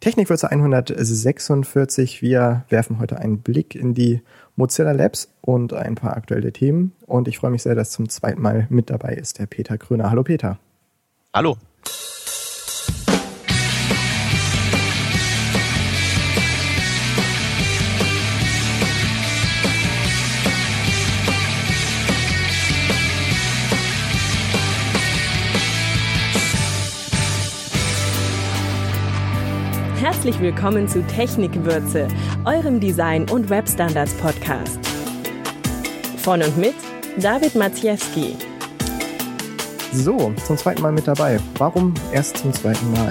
Technikwürze 146. Wir werfen heute einen Blick in die Mozilla Labs und ein paar aktuelle Themen. Und ich freue mich sehr, dass zum zweiten Mal mit dabei ist der Peter Kröner. Hallo Peter. Hallo. Herzlich willkommen zu Technikwürze, eurem Design- und Webstandards-Podcast. Von und mit David Maciejewski. So, zum zweiten Mal mit dabei. Warum erst zum zweiten Mal?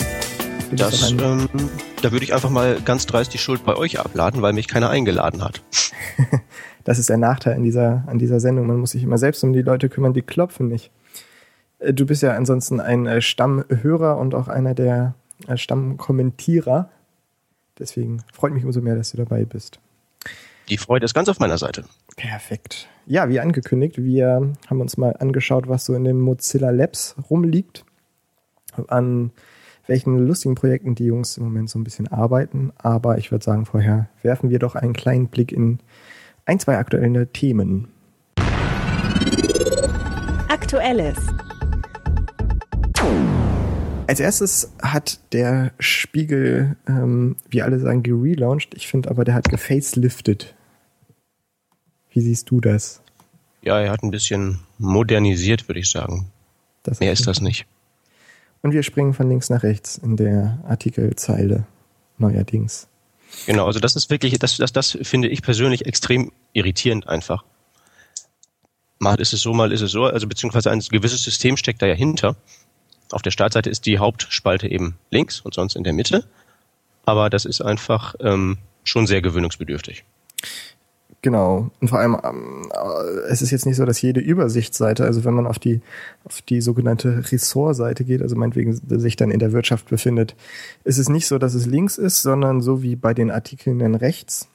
Da würde ich einfach mal ganz dreist die Schuld bei euch abladen, weil mich keiner eingeladen hat. Das ist der Nachteil an dieser Sendung. Man muss sich immer selbst um die Leute kümmern, die klopfen nicht. Du bist ja ansonsten ein Stammhörer und auch einer der Stammkommentierer. Deswegen freut mich umso mehr, dass du dabei bist. Die Freude ist ganz auf meiner Seite. Perfekt. Ja, wie angekündigt, wir haben uns mal angeschaut, was so in den Mozilla Labs rumliegt, an welchen lustigen Projekten die Jungs im Moment so ein bisschen arbeiten. Aber ich würde sagen, vorher werfen wir doch einen kleinen Blick in ein, zwei aktuelle Themen. Aktuelles. Als erstes hat der Spiegel, wie alle sagen, gerelauncht. Ich finde aber, der hat gefaceliftet. Wie siehst du das? Ja, er hat ein bisschen modernisiert, würde ich sagen. Mehr ist das nicht. Und wir springen von links nach rechts in der Artikelzeile neuerdings. Genau, also das ist wirklich, das finde ich persönlich extrem irritierend einfach. Mal ist es so, also beziehungsweise ein gewisses System steckt da ja hinter. Auf der Startseite ist die Hauptspalte eben links und sonst in der Mitte. Aber das ist einfach schon sehr gewöhnungsbedürftig. Genau. Und vor allem, es ist jetzt nicht so, dass jede Übersichtsseite, also wenn man auf die sogenannte Ressortseite geht, also meinetwegen sich dann in der Wirtschaft befindet, ist es nicht so, dass es links ist, sondern so wie bei den Artikeln dann rechts.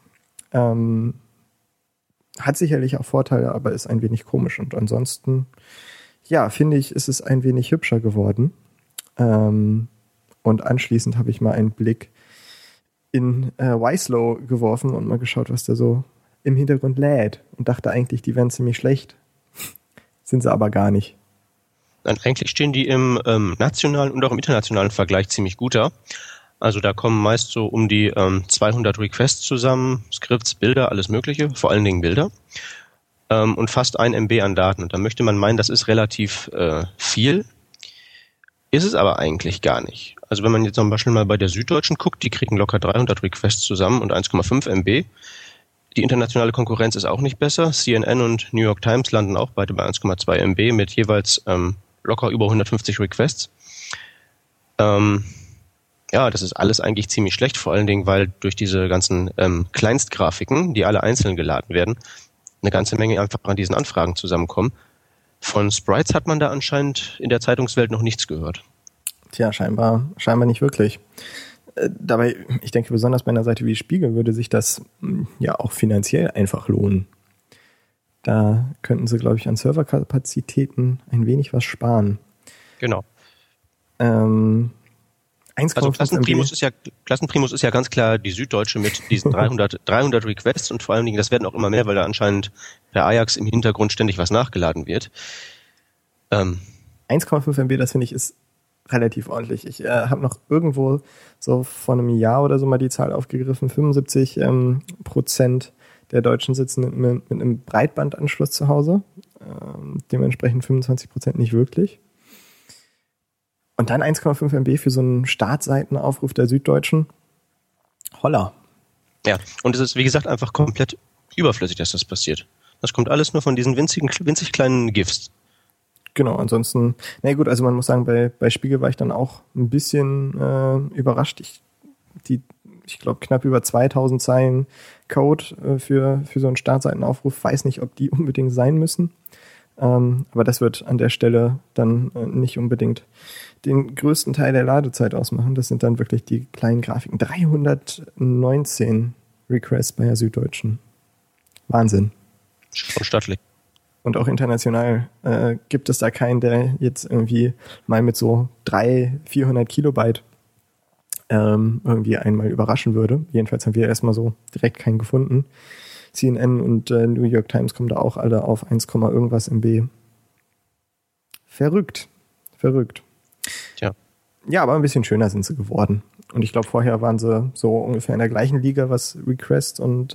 Hat sicherlich auch Vorteile, aber ist ein wenig komisch. Und ansonsten, ja, finde ich, ist es ein wenig hübscher geworden. Und anschließend habe ich mal einen Blick in Wieslow geworfen und mal geschaut, was da so im Hintergrund lädt. Und dachte eigentlich, die wären ziemlich schlecht. Sind sie aber gar nicht. Nein, eigentlich stehen die im nationalen und auch im internationalen Vergleich ziemlich gut da. Also da kommen meist so um die 200 Requests zusammen, Skripts, Bilder, alles Mögliche, vor allen Dingen Bilder. Und fast 1 MB an Daten. Und da möchte man meinen, das ist relativ viel. Ist es aber eigentlich gar nicht. Also wenn man jetzt zum Beispiel mal bei der Süddeutschen guckt, die kriegen locker 300 Requests zusammen und 1,5 MB. Die internationale Konkurrenz ist auch nicht besser. CNN und New York Times landen auch beide bei 1,2 MB mit jeweils locker über 150 Requests. Ja, das ist alles eigentlich ziemlich schlecht, vor allen Dingen, weil durch diese ganzen Kleinstgrafiken, die alle einzeln geladen werden, eine ganze Menge einfach an diesen Anfragen zusammenkommen. Von Sprites hat man da anscheinend in der Zeitungswelt noch nichts gehört. Tja, scheinbar nicht wirklich. Dabei, ich denke, besonders bei einer Seite wie Spiegel würde sich das ja auch finanziell einfach lohnen. Da könnten sie, glaube ich, an Serverkapazitäten ein wenig was sparen. Genau. Also Klassenprimus ist ja ganz klar die Süddeutsche mit diesen 300 Requests und vor allen Dingen, das werden auch immer mehr, weil da anscheinend per Ajax im Hintergrund ständig was nachgeladen wird. 1,5 MB, das finde ich, ist relativ ordentlich. Ich habe noch irgendwo so vor einem Jahr oder so mal die Zahl aufgegriffen, 75% der Deutschen sitzen mit einem Breitbandanschluss zu Hause, dementsprechend 25% nicht wirklich. Und dann 1,5 MB für so einen Startseitenaufruf der Süddeutschen. Holla. Ja, und es ist, wie gesagt, einfach komplett überflüssig, dass das passiert. Das kommt alles nur von diesen winzig kleinen GIFs. Genau, ansonsten, na gut, also man muss sagen, bei Spiegel war ich dann auch ein bisschen überrascht. Ich glaube, knapp über 2000 Zeilen Code für so einen Startseitenaufruf. Weiß nicht, ob die unbedingt sein müssen. Aber das wird an der Stelle dann nicht unbedingt den größten Teil der Ladezeit ausmachen. Das sind dann wirklich die kleinen Grafiken. 319 Requests bei der Süddeutschen. Wahnsinn. Schon stattlich. Und auch international gibt es da keinen, der jetzt irgendwie mal mit so 300-400 Kilobyte irgendwie einmal überraschen würde. Jedenfalls haben wir erstmal so direkt keinen gefunden. CNN und New York Times kommen da auch alle auf 1, irgendwas MB. Verrückt. Tja. Ja, aber ein bisschen schöner sind sie geworden. Und ich glaube, vorher waren sie so ungefähr in der gleichen Liga, was Request und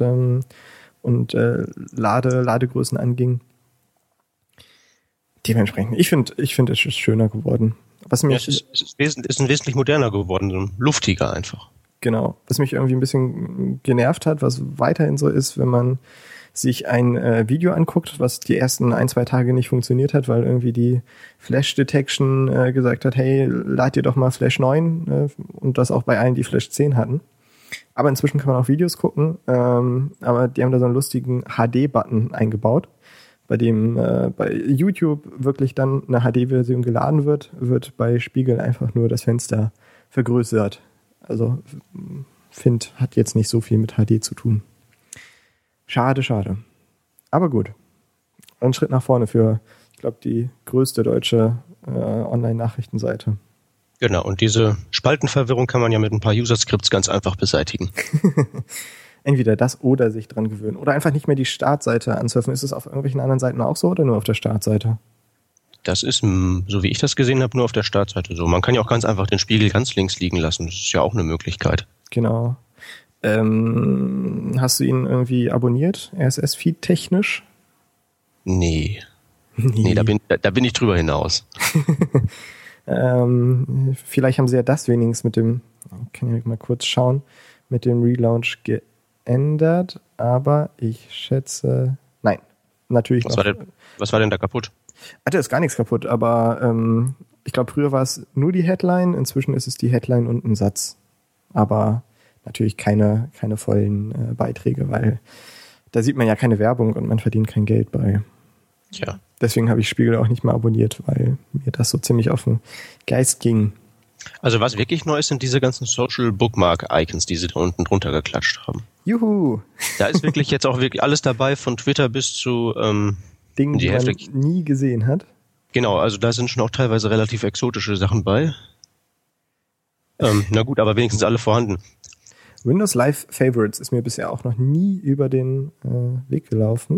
Ladegrößen anging. Dementsprechend, ich finde, es ist schöner geworden. Was mich, es ist wesentlich moderner geworden, so luftiger einfach. Genau. Was mich irgendwie ein bisschen genervt hat, was weiterhin so ist, wenn man sich ein Video anguckt, was die ersten 1-2 Tage nicht funktioniert hat, weil irgendwie die Flash Detection gesagt hat, hey, lad dir doch mal Flash 9 und das auch bei allen, die Flash 10 hatten. Aber inzwischen kann man auch Videos gucken, aber die haben da so einen lustigen HD-Button eingebaut, bei dem bei YouTube wirklich dann eine HD-Version geladen wird bei Spiegel einfach nur das Fenster vergrößert. Also finde, hat jetzt nicht so viel mit HD zu tun. Schade. Aber gut. Ein Schritt nach vorne für, ich glaube, die größte deutsche Online-Nachrichtenseite. Genau, und diese Spaltenverwirrung kann man ja mit ein paar User-Scripts ganz einfach beseitigen. Entweder das oder sich dran gewöhnen. Oder einfach nicht mehr die Startseite ansurfen. Ist es auf irgendwelchen anderen Seiten auch so oder nur auf der Startseite? Das ist, so wie ich das gesehen habe, nur auf der Startseite so. Man kann ja auch ganz einfach den Spiegel ganz links liegen lassen. Das ist ja auch eine Möglichkeit. Genau. Hast du ihn irgendwie abonniert? RSS-Feed technisch? Nee, da bin ich drüber hinaus. Vielleicht haben sie ja das wenigstens mit dem, kann ich mal kurz schauen, mit dem Relaunch geändert, aber ich schätze, nein, natürlich nicht. Was war denn da kaputt? Da ist gar nichts kaputt, aber ich glaube, früher war es nur die Headline, inzwischen ist es die Headline und ein Satz. Aber natürlich keine vollen Beiträge, weil da sieht man ja keine Werbung und man verdient kein Geld bei. Tja. Deswegen habe ich Spiegel auch nicht mehr abonniert, weil mir das so ziemlich auf den Geist ging. Also was wirklich neu ist, sind diese ganzen Social Bookmark Icons, die sie da unten drunter geklatscht haben. Juhu! Da ist wirklich jetzt auch wirklich alles dabei, von Twitter bis zu Dingen, die man nie gesehen hat. Genau, also da sind schon auch teilweise relativ exotische Sachen bei. Na gut, aber wenigstens alle vorhanden. Windows Live Favorites ist mir bisher auch noch nie über den Weg gelaufen.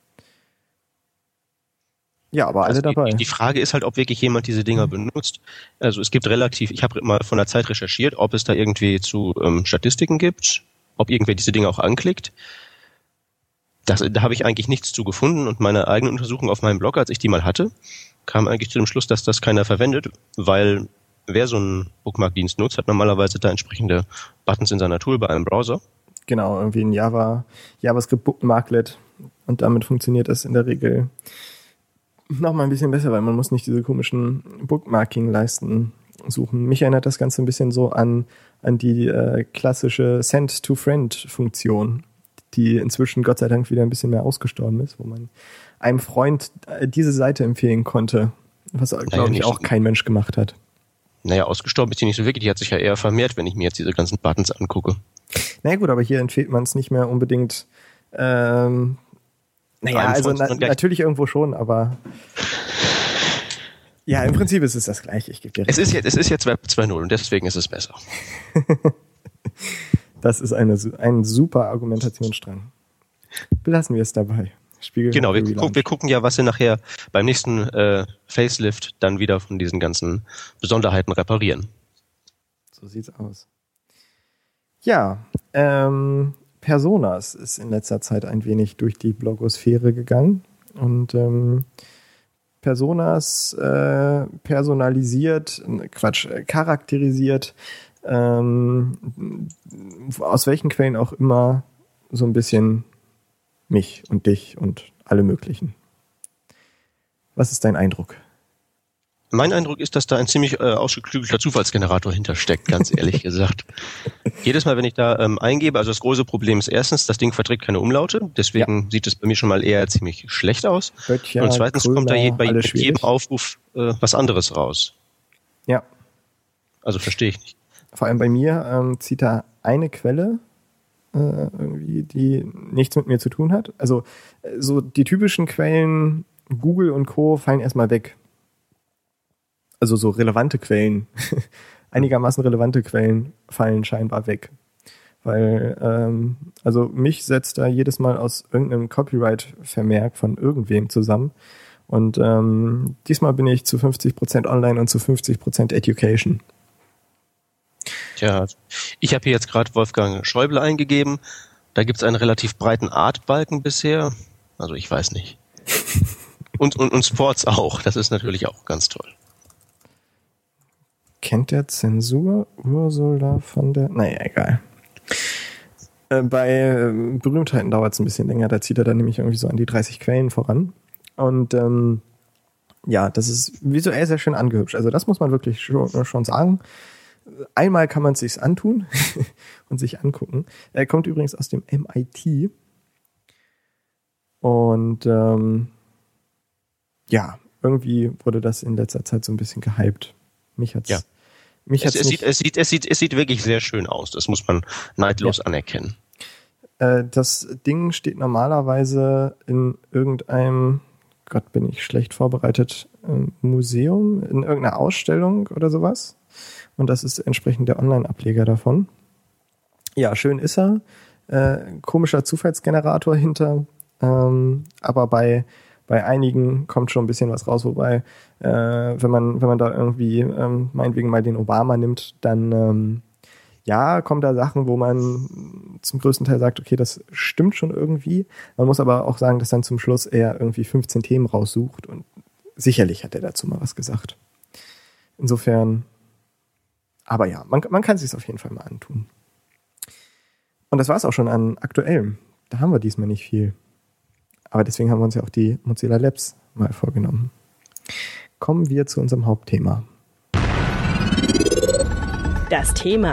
Ja, aber alle dabei. Die Frage ist halt, ob wirklich jemand diese Dinger benutzt. Also es gibt ich habe mal von der Zeit recherchiert, ob es da irgendwie zu Statistiken gibt, ob irgendwer diese Dinger auch anklickt. Da habe ich eigentlich nichts zu gefunden und meine eigene Untersuchung auf meinem Blog, als ich die mal hatte, kam eigentlich zu dem Schluss, dass das keiner verwendet, weil wer so einen Bookmark-Dienst nutzt, hat normalerweise da entsprechende Buttons in seiner Toolbar im Browser. Genau, irgendwie ein JavaScript Bookmarklet und damit funktioniert das in der Regel noch mal ein bisschen besser, weil man muss nicht diese komischen Bookmarking-Leisten suchen. Mich erinnert das Ganze ein bisschen so an die klassische Send-to-Friend-Funktion, die inzwischen Gott sei Dank wieder ein bisschen mehr ausgestorben ist, wo man einem Freund diese Seite empfehlen konnte, was, glaube ich, auch kein Mensch gemacht hat. Naja, ausgestorben ist die nicht so wirklich, die hat sich ja eher vermehrt, wenn ich mir jetzt diese ganzen Buttons angucke. Naja gut, aber hier empfiehlt man es nicht mehr unbedingt. Natürlich irgendwo schon, aber ja, im Prinzip ist es das Gleiche. Ich gebe dir recht. Es ist jetzt Web 2.0 und deswegen ist es besser. Das ist ein super Argumentationsstrang. Belassen wir es dabei. Spiegel genau, wir gucken ja, was sie nachher beim nächsten Facelift dann wieder von diesen ganzen Besonderheiten reparieren. So sieht's aus. Ja, Personas ist in letzter Zeit ein wenig durch die Blogosphäre gegangen und Personas charakterisiert, aus welchen Quellen auch immer, so ein bisschen mich und dich und alle möglichen. Was ist dein Eindruck? Mein Eindruck ist, dass da ein ziemlich ausgeklügelter Zufallsgenerator hintersteckt, ganz ehrlich gesagt. Jedes Mal, wenn ich da eingebe, also das große Problem ist erstens, das Ding verträgt keine Umlaute, deswegen sieht es bei mir schon mal eher ziemlich schlecht aus. Böttcher, und zweitens Krömer, kommt da bei jedem Aufruf was anderes raus. Ja. Also verstehe ich nicht. Vor allem bei mir zieht da eine Quelle irgendwie, die nichts mit mir zu tun hat. Also so die typischen Quellen, Google und Co. fallen erstmal weg. Also so relevante Quellen. einigermaßen relevante Quellen fallen scheinbar weg. Weil, also mich setzt da jedes Mal aus irgendeinem Copyright-Vermerk von irgendwem zusammen. Und diesmal bin ich zu 50% online und zu 50% Education. Tja, ich habe hier jetzt gerade Wolfgang Schäuble eingegeben. Da gibt es einen relativ breiten Artbalken bisher. Also ich weiß nicht. Und Sports auch. Das ist natürlich auch ganz toll. Kennt der Zensur Ursula von der... Naja, egal. Bei Berühmtheiten dauert es ein bisschen länger. Da zieht er dann nämlich irgendwie so an die 30 Quellen voran. Und ja, das ist visuell sehr schön angehübscht. Also das muss man wirklich schon sagen. Einmal kann man es sich antun und sich angucken. Er kommt übrigens aus dem MIT. Und ja, irgendwie wurde das in letzter Zeit so ein bisschen gehypt. Mich hat's. Ja. Es sieht wirklich sehr schön aus. Das muss man neidlos anerkennen. Das Ding steht normalerweise in irgendeinem, Gott, bin ich schlecht vorbereitet, Museum, in irgendeiner Ausstellung oder sowas. Und das ist entsprechend der Online-Ableger davon. Ja, schön ist er. Komischer Zufallsgenerator hinter. Aber bei einigen kommt schon ein bisschen was raus, wobei, wenn man da irgendwie meinetwegen mal den Obama nimmt, dann ja, kommen da Sachen, wo man zum größten Teil sagt, okay, das stimmt schon irgendwie. Man muss aber auch sagen, dass dann zum Schluss er irgendwie 15 Themen raussucht und sicherlich hat er dazu mal was gesagt. Insofern, aber ja, man kann es sich auf jeden Fall mal antun. Und das war es auch schon an Aktuellem. Da haben wir diesmal nicht viel. Aber deswegen haben wir uns ja auch die Mozilla Labs mal vorgenommen. Kommen wir zu unserem Hauptthema. Das Thema.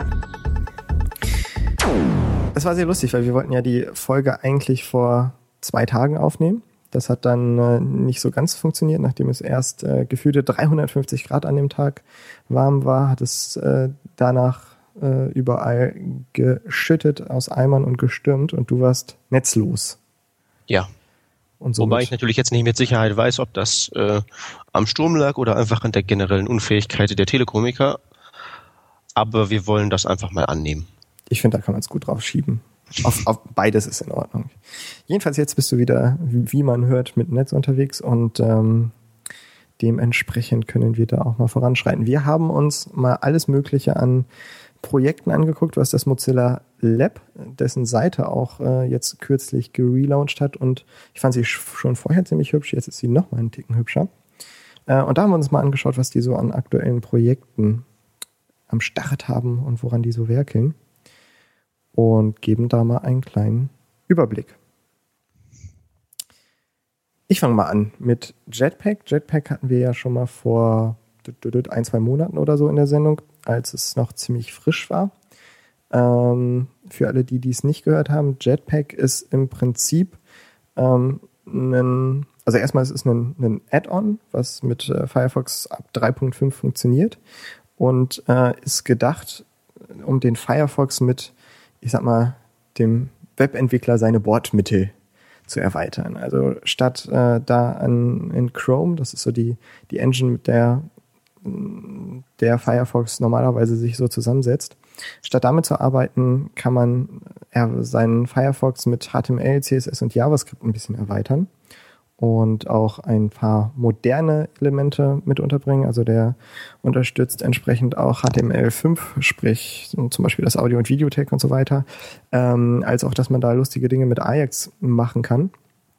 Das war sehr lustig, weil wir wollten ja die Folge eigentlich vor 2 Tagen aufnehmen. Das hat dann nicht so ganz funktioniert, nachdem es erst gefühlte 350 Grad an dem Tag warm war, hat es danach überall geschüttet aus Eimern und gestürmt und du warst netzlos. Ja. Und wobei ich natürlich jetzt nicht mit Sicherheit weiß, ob das am Sturm lag oder einfach an der generellen Unfähigkeit der Telekomiker. Aber wir wollen das einfach mal annehmen. Ich finde, da kann man es gut drauf schieben. Auf beides ist in Ordnung. Jedenfalls jetzt bist du wieder, wie man hört, mit Netz unterwegs und dementsprechend können wir da auch mal voranschreiten. Wir haben uns mal alles Mögliche an Projekten angeguckt, was das Mozilla Lab, dessen Seite auch jetzt kürzlich gelauncht hat und ich fand sie schon vorher ziemlich hübsch, jetzt ist sie noch mal einen Ticken hübscher. Und da haben wir uns mal angeschaut, was die so an aktuellen Projekten am Start haben und woran die so werkeln und geben da mal einen kleinen Überblick. Ich fange mal an mit Jetpack. Jetpack hatten wir ja schon mal vor 1-2 Monaten oder so in der Sendung, als es noch ziemlich frisch war. Für alle, die es nicht gehört haben, Jetpack ist im Prinzip also erstmal ist es ein Add-on, was mit Firefox ab 3.5 funktioniert und ist gedacht, um den Firefox mit, ich sag mal, dem Webentwickler seine Bordmittel zu erweitern. Also statt da in Chrome, das ist so die Engine, mit der Firefox normalerweise sich so zusammensetzt, statt damit zu arbeiten, kann man seinen Firefox mit HTML, CSS und JavaScript ein bisschen erweitern und auch ein paar moderne Elemente mit unterbringen. Also der unterstützt entsprechend auch HTML5, sprich zum Beispiel das Audio- und Videotag und so weiter, als auch, dass man da lustige Dinge mit Ajax machen kann.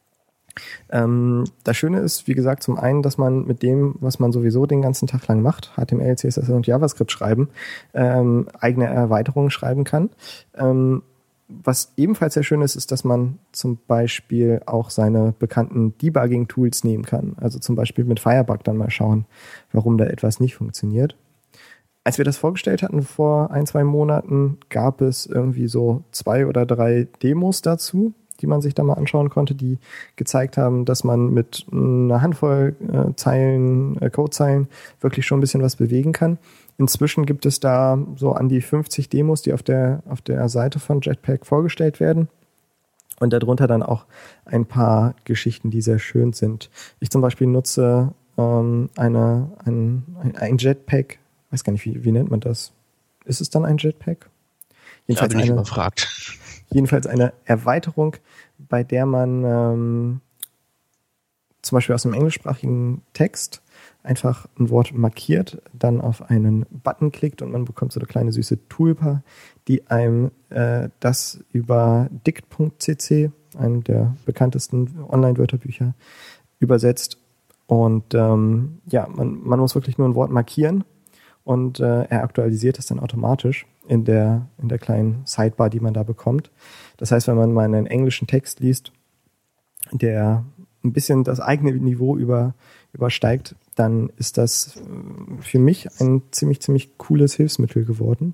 Das Schöne ist, wie gesagt, zum einen, dass man mit dem, was man sowieso den ganzen Tag lang macht, HTML, CSS und JavaScript schreiben, eigene Erweiterungen schreiben kann. Was ebenfalls sehr schön ist, ist, dass man zum Beispiel auch seine bekannten Debugging-Tools nehmen kann. Also zum Beispiel mit Firebug dann mal schauen, warum da etwas nicht funktioniert. Als wir das vorgestellt hatten vor 1-2 Monaten, gab es irgendwie so 2 oder 3 Demos dazu, die man sich da mal anschauen konnte, die gezeigt haben, dass man mit einer Handvoll Codezeilen wirklich schon ein bisschen was bewegen kann. Inzwischen gibt es da so an die 50 Demos, die auf der Seite von Jetpack vorgestellt werden. Und darunter dann auch ein paar Geschichten, die sehr schön sind. Ich zum Beispiel nutze ein Jetpack, weiß gar nicht, wie nennt man das? Ist es dann ein Jetpack? Jedenfalls bin ich überfragt. Jedenfalls eine Erweiterung, bei der man zum Beispiel aus einem englischsprachigen Text einfach ein Wort markiert, dann auf einen Button klickt und man bekommt so eine kleine süße Toolbar, die einem das über dict.cc, einem der bekanntesten Online-Wörterbücher, übersetzt. Und man muss wirklich nur ein Wort markieren und er aktualisiert es dann automatisch in der kleinen Sidebar, die man da bekommt. Das heißt, wenn man mal einen englischen Text liest, der ein bisschen das eigene Niveau übersteigt, dann ist das für mich ein ziemlich cooles Hilfsmittel geworden.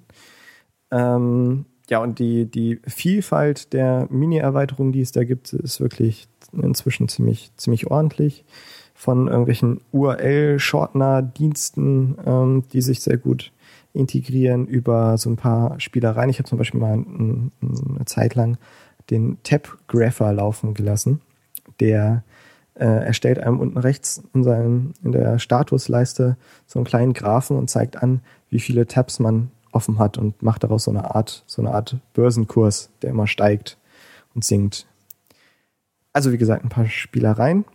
Und die Vielfalt der Mini-Erweiterungen, die es da gibt, ist wirklich inzwischen ziemlich ordentlich. Von irgendwelchen URL-Shortener-Diensten, die sich sehr gut integrieren, über so ein paar Spielereien. Ich habe zum Beispiel mal eine Zeit lang den Tab-Grapher laufen gelassen. Der erstellt einem unten rechts in der Statusleiste so einen kleinen Graphen und zeigt an, wie viele Tabs man offen hat und macht daraus so eine Art Börsenkurs, der immer steigt und sinkt. Also wie gesagt, ein paar Spielereien.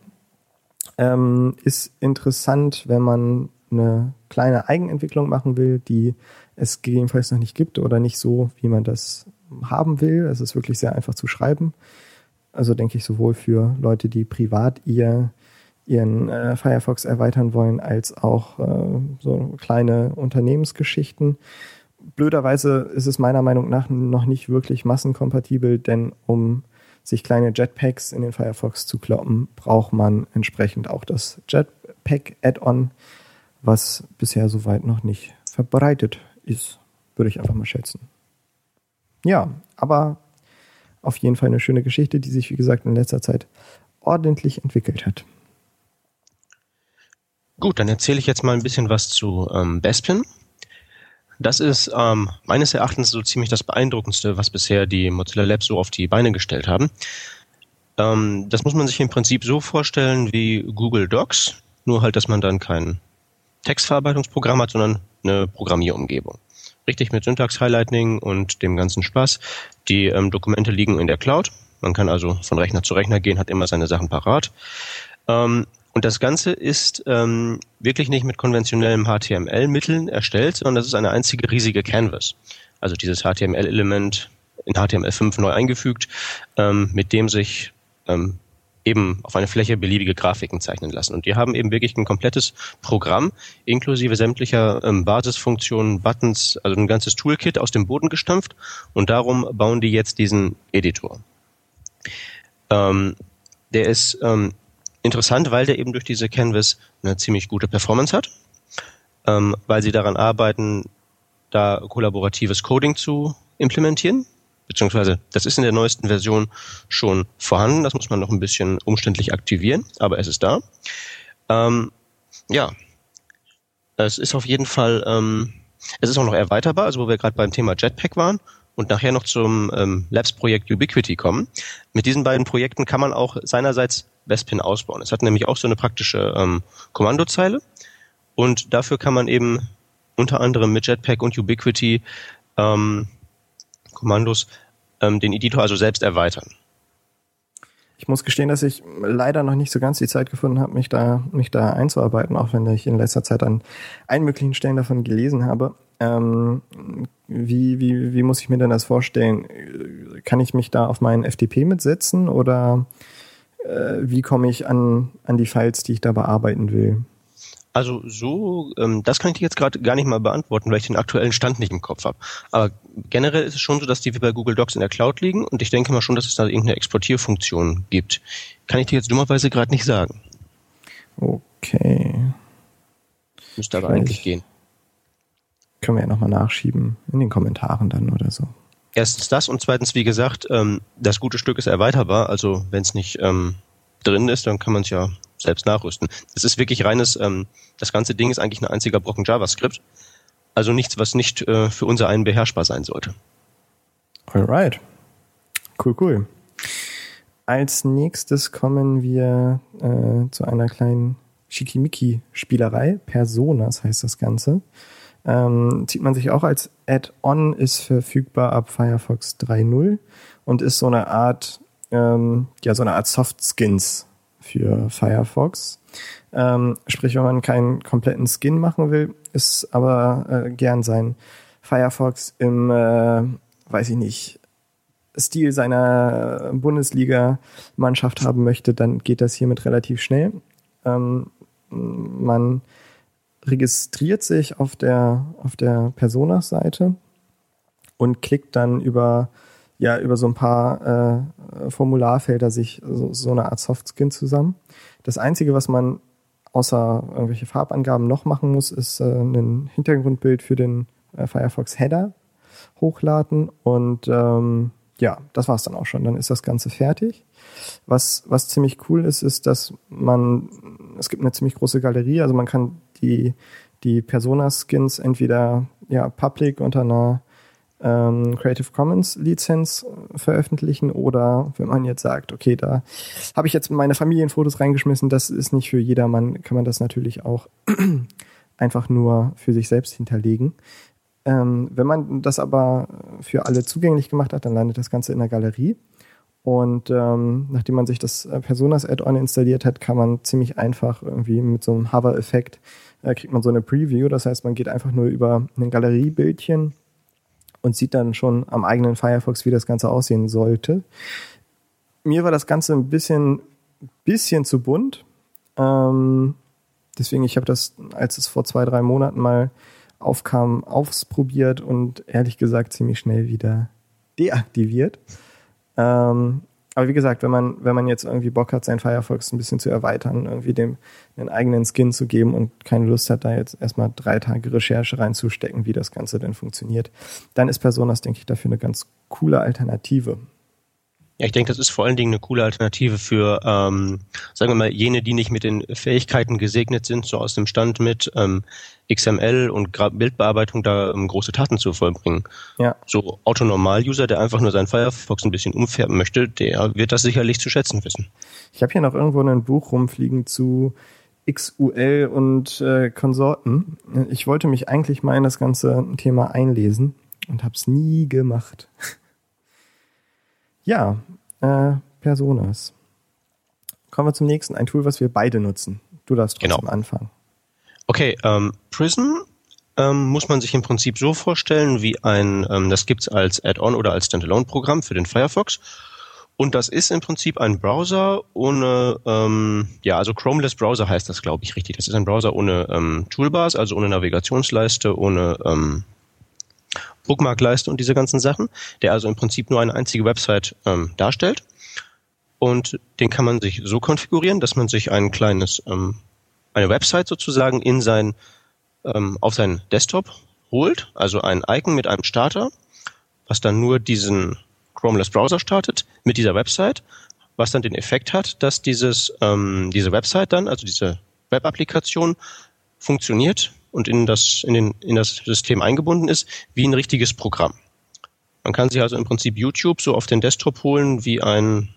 Ist interessant, wenn man eine kleine Eigenentwicklung machen will, die es gegebenenfalls noch nicht gibt oder nicht so, wie man das haben will. Es ist wirklich sehr einfach zu schreiben. Also denke ich sowohl für Leute, die privat ihren Firefox erweitern wollen, als auch so kleine Unternehmensgeschichten. Blöderweise ist es meiner Meinung nach noch nicht wirklich massenkompatibel, denn um sich kleine Jetpacks in den Firefox zu kloppen, braucht man entsprechend auch das Jetpack-Add-on, was bisher soweit noch nicht verbreitet ist, würde ich einfach mal schätzen. Ja, aber auf jeden Fall eine schöne Geschichte, die sich, wie gesagt, in letzter Zeit ordentlich entwickelt hat. Gut, dann erzähle ich jetzt mal ein bisschen was zu Bespin. Das ist meines Erachtens so ziemlich das Beeindruckendste, was bisher die Mozilla Labs so auf die Beine gestellt haben. Das muss man sich im Prinzip so vorstellen wie Google Docs, nur halt, dass man dann kein Textverarbeitungsprogramm hat, sondern eine Programmierumgebung. Richtig mit Syntax-Highlighting und dem ganzen Spaß. Die Dokumente liegen in der Cloud. Man kann also von Rechner zu Rechner gehen, hat immer seine Sachen parat. Und das Ganze ist wirklich nicht mit konventionellem HTML-Mitteln erstellt, sondern das ist eine einzige riesige Canvas. Also dieses HTML-Element in HTML5 neu eingefügt, mit dem sich eben auf eine Fläche beliebige Grafiken zeichnen lassen. Und die haben eben wirklich ein komplettes Programm, inklusive sämtlicher Basisfunktionen, Buttons, also ein ganzes Toolkit aus dem Boden gestampft. Und darum bauen die jetzt diesen Editor. Der ist interessant, weil der eben durch diese Canvas eine ziemlich gute Performance hat, weil sie daran arbeiten, da kollaboratives Coding zu implementieren, beziehungsweise das ist in der neuesten Version schon vorhanden, das muss man noch ein bisschen umständlich aktivieren, aber es ist da. Es ist auf jeden Fall, es ist auch noch erweiterbar, also wo wir gerade beim Thema Jetpack waren und nachher noch zum Labs-Projekt Ubiquity kommen. Mit diesen beiden Projekten kann man auch seinerseits Bespin ausbauen. Es hat nämlich auch so eine praktische Kommandozeile und dafür kann man eben unter anderem mit Jetpack und Ubiquity Kommandos den Editor also selbst erweitern. Ich muss gestehen, dass ich leider noch nicht so ganz die Zeit gefunden habe, mich da einzuarbeiten, auch wenn ich in letzter Zeit an allen möglichen Stellen davon gelesen habe. Wie muss ich mir denn das vorstellen? Kann ich mich da auf meinen FTP mitsetzen oder wie komme ich an die Files, die ich da bearbeiten will? Also so, das kann ich dir jetzt gerade gar nicht mal beantworten, weil ich den aktuellen Stand nicht im Kopf habe. Aber generell ist es schon so, dass die wie bei Google Docs in der Cloud liegen und ich denke mal schon, dass es da irgendeine Exportierfunktion gibt. Kann ich dir jetzt dummerweise gerade nicht sagen. Okay. Müsste aber eigentlich gehen. Können wir ja nochmal nachschieben in den Kommentaren dann oder so. Erstens das und zweitens, wie gesagt, das gute Stück ist erweiterbar. Also wenn es nicht drin ist, dann kann man es ja selbst nachrüsten. Es ist wirklich reines, das ganze Ding ist eigentlich ein einziger Brocken JavaScript. Also nichts, was nicht für unser einen beherrschbar sein sollte. Alright. Cool. Als nächstes kommen wir zu einer kleinen Schickimicki-Spielerei. Personas heißt das Ganze. Zieht man sich auch als Add-on, ist verfügbar ab Firefox 3.0 und ist so eine Art Soft-Skins für Firefox. Sprich, wenn man keinen kompletten Skin machen will, ist aber gern sein Firefox im, Stil seiner Bundesliga-Mannschaft haben möchte, dann geht das hiermit relativ schnell. Man registriert sich auf der Personas-Seite und klickt dann über so ein paar Formularfelder sich so eine Art Softskin zusammen. Das Einzige, was man außer irgendwelche Farbangaben noch machen muss, ist ein Hintergrundbild für den Firefox-Header hochladen und das war's dann auch schon. Dann ist das Ganze fertig. Was ziemlich cool ist, dass es gibt eine ziemlich große Galerie, also man kann die Persona-Skins entweder public unter einer Creative Commons Lizenz veröffentlichen oder wenn man jetzt sagt, okay, da habe ich jetzt meine Familienfotos reingeschmissen, das ist nicht für jedermann, kann man das natürlich auch einfach nur für sich selbst hinterlegen. Wenn man das aber für alle zugänglich gemacht hat, dann landet das Ganze in der Galerie und nachdem man sich das Personas-Add-on installiert hat, kann man ziemlich einfach irgendwie mit so einem Hover-Effekt kriegt man so eine Preview, das heißt, man geht einfach nur über ein Galeriebildchen und sieht dann schon am eigenen Firefox, wie das Ganze aussehen sollte. Mir war das Ganze ein bisschen zu bunt. Deswegen, ich habe das, als es vor 2-3 Monaten mal aufkam, ausprobiert und ehrlich gesagt ziemlich schnell wieder deaktiviert. Aber wie gesagt, wenn man jetzt irgendwie Bock hat, sein Firefox ein bisschen zu erweitern, irgendwie dem einen eigenen Skin zu geben und keine Lust hat, da jetzt erstmal 3 Tage Recherche reinzustecken, wie das Ganze denn funktioniert, dann ist Personas, denke ich, dafür eine ganz coole Alternative. Ja, ich denke, das ist vor allen Dingen eine coole Alternative für, sagen wir mal, jene, die nicht mit den Fähigkeiten gesegnet sind, so aus dem Stand mit XML und Bildbearbeitung da große Taten zu vollbringen. Ja. So Autonormal-User, der einfach nur seinen Firefox ein bisschen umfärben möchte, der wird das sicherlich zu schätzen wissen. Ich habe hier noch irgendwo ein Buch rumfliegen zu XUL und Konsorten. Ich wollte mich eigentlich mal in das ganze Thema einlesen und habe es nie gemacht. Ja, Personas. Kommen wir zum nächsten. Ein Tool, was wir beide nutzen. Du darfst trotzdem anfangen. Okay, Prism muss man sich im Prinzip so vorstellen wie das gibt's als Add-on oder als Standalone-Programm für den Firefox. Und das ist im Prinzip ein Browser ohne, also Chromeless Browser heißt das, glaube ich, richtig. Das ist ein Browser ohne Toolbars, also ohne Navigationsleiste, ohne Bookmarkleiste und diese ganzen Sachen, der also im Prinzip nur eine einzige Website darstellt. Und den kann man sich so konfigurieren, dass man sich eine Website sozusagen auf seinen Desktop holt, also ein Icon mit einem Starter, was dann nur diesen Chromeless Browser startet mit dieser Website, was dann den Effekt hat, dass diese Website dann, also diese Web-Applikation, funktioniert und in das System eingebunden ist, wie ein richtiges Programm. Man kann sich also im Prinzip YouTube so auf den Desktop holen wie ein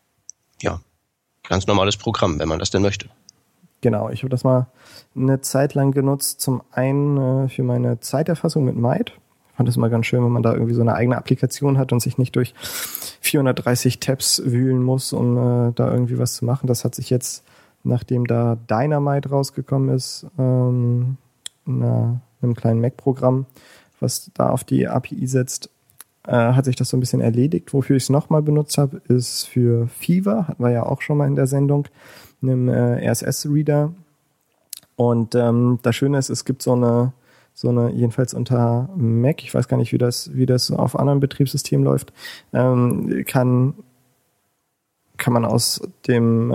ganz normales Programm, wenn man das denn möchte. Genau, ich habe das mal eine Zeit lang genutzt, zum einen für meine Zeiterfassung mit Might. Ich fand das immer ganz schön, wenn man da irgendwie so eine eigene Applikation hat und sich nicht durch 430 Tabs wühlen muss, um da irgendwie was zu machen. Das hat sich jetzt, nachdem da Dynamite rausgekommen ist, einem kleinen Mac-Programm, was da auf die API setzt, hat sich das so ein bisschen erledigt. Wofür ich es nochmal benutzt habe, ist für Fever, hatten wir ja auch schon mal in der Sendung, einem RSS-Reader. Und das Schöne ist, es gibt so eine, jedenfalls unter Mac, ich weiß gar nicht, wie das auf anderen Betriebssystemen läuft, kann man aus dem,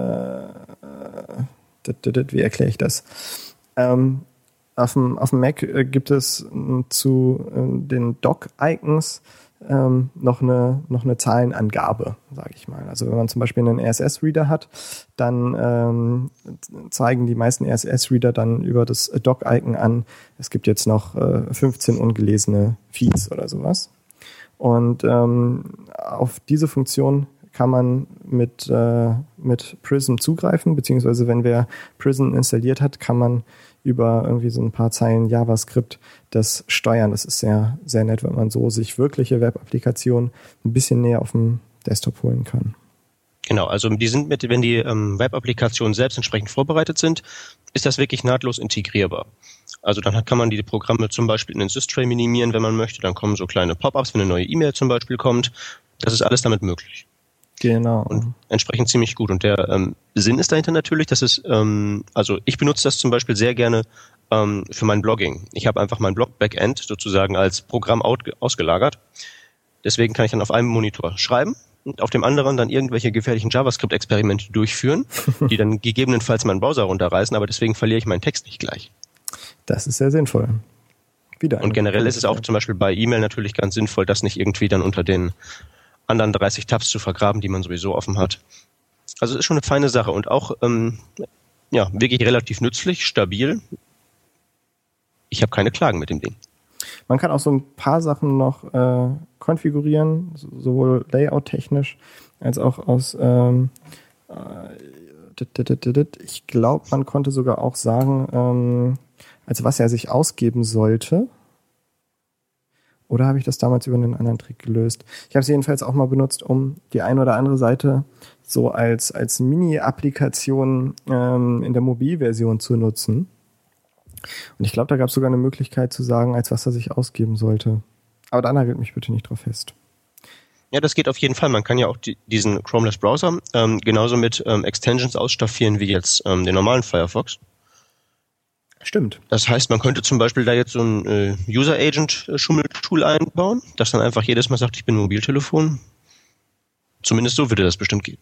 wie erkläre ich das? Auf dem Mac gibt es zu den Dock-Icons noch eine Zahlenangabe, sage ich mal. Also wenn man zum Beispiel einen RSS-Reader hat, dann zeigen die meisten RSS-Reader dann über das Dock-Icon an, es gibt jetzt noch 15 ungelesene Feeds oder sowas. Und auf diese Funktion kann man mit Prism zugreifen, beziehungsweise wenn wer Prism installiert hat, kann man über irgendwie so ein paar Zeilen JavaScript das steuern. Das ist sehr, sehr nett, wenn man so sich wirkliche Web-Applikationen ein bisschen näher auf dem Desktop holen kann. Genau, also die sind wenn die Web-Applikationen selbst entsprechend vorbereitet sind, ist das wirklich nahtlos integrierbar. Also dann kann man die Programme zum Beispiel in den Systray minimieren, wenn man möchte. Dann kommen so kleine Pop-ups, wenn eine neue E-Mail zum Beispiel kommt. Das ist alles damit möglich. Genau. Und entsprechend ziemlich gut. Und der Sinn ist dahinter natürlich, dass es, also ich benutze das zum Beispiel sehr gerne für mein Blogging. Ich habe einfach mein Blog-Backend sozusagen als Programm ausgelagert. Deswegen kann ich dann auf einem Monitor schreiben und auf dem anderen dann irgendwelche gefährlichen JavaScript-Experimente durchführen, die dann gegebenenfalls meinen Browser runterreißen, aber deswegen verliere ich meinen Text nicht gleich. Das ist sehr sinnvoll. Und generell ist es auch zum Beispiel bei E-Mail natürlich ganz sinnvoll, das nicht irgendwie dann unter den anderen 30 Tabs zu vergraben, die man sowieso offen hat. Also es ist schon eine feine Sache und auch wirklich relativ nützlich, stabil. Ich habe keine Klagen mit dem Ding. Man kann auch so ein paar Sachen noch konfigurieren, sowohl layout-technisch als auch aus ich glaube, man konnte sogar auch sagen, als was er sich ausgeben sollte. Oder habe ich das damals über einen anderen Trick gelöst? Ich habe es jedenfalls auch mal benutzt, um die eine oder andere Seite so als Mini-Applikation in der Mobilversion zu nutzen. Und ich glaube, da gab es sogar eine Möglichkeit zu sagen, als was er sich ausgeben sollte. Aber da nagelt mich bitte nicht drauf fest. Ja, das geht auf jeden Fall. Man kann ja auch diesen Chromeless Browser genauso mit Extensions ausstaffieren wie jetzt den normalen Firefox. Stimmt. Das heißt, man könnte zum Beispiel da jetzt so ein User-Agent-Schummeltool einbauen, das dann einfach jedes Mal sagt, ich bin Mobiltelefon. Zumindest so würde das bestimmt gehen.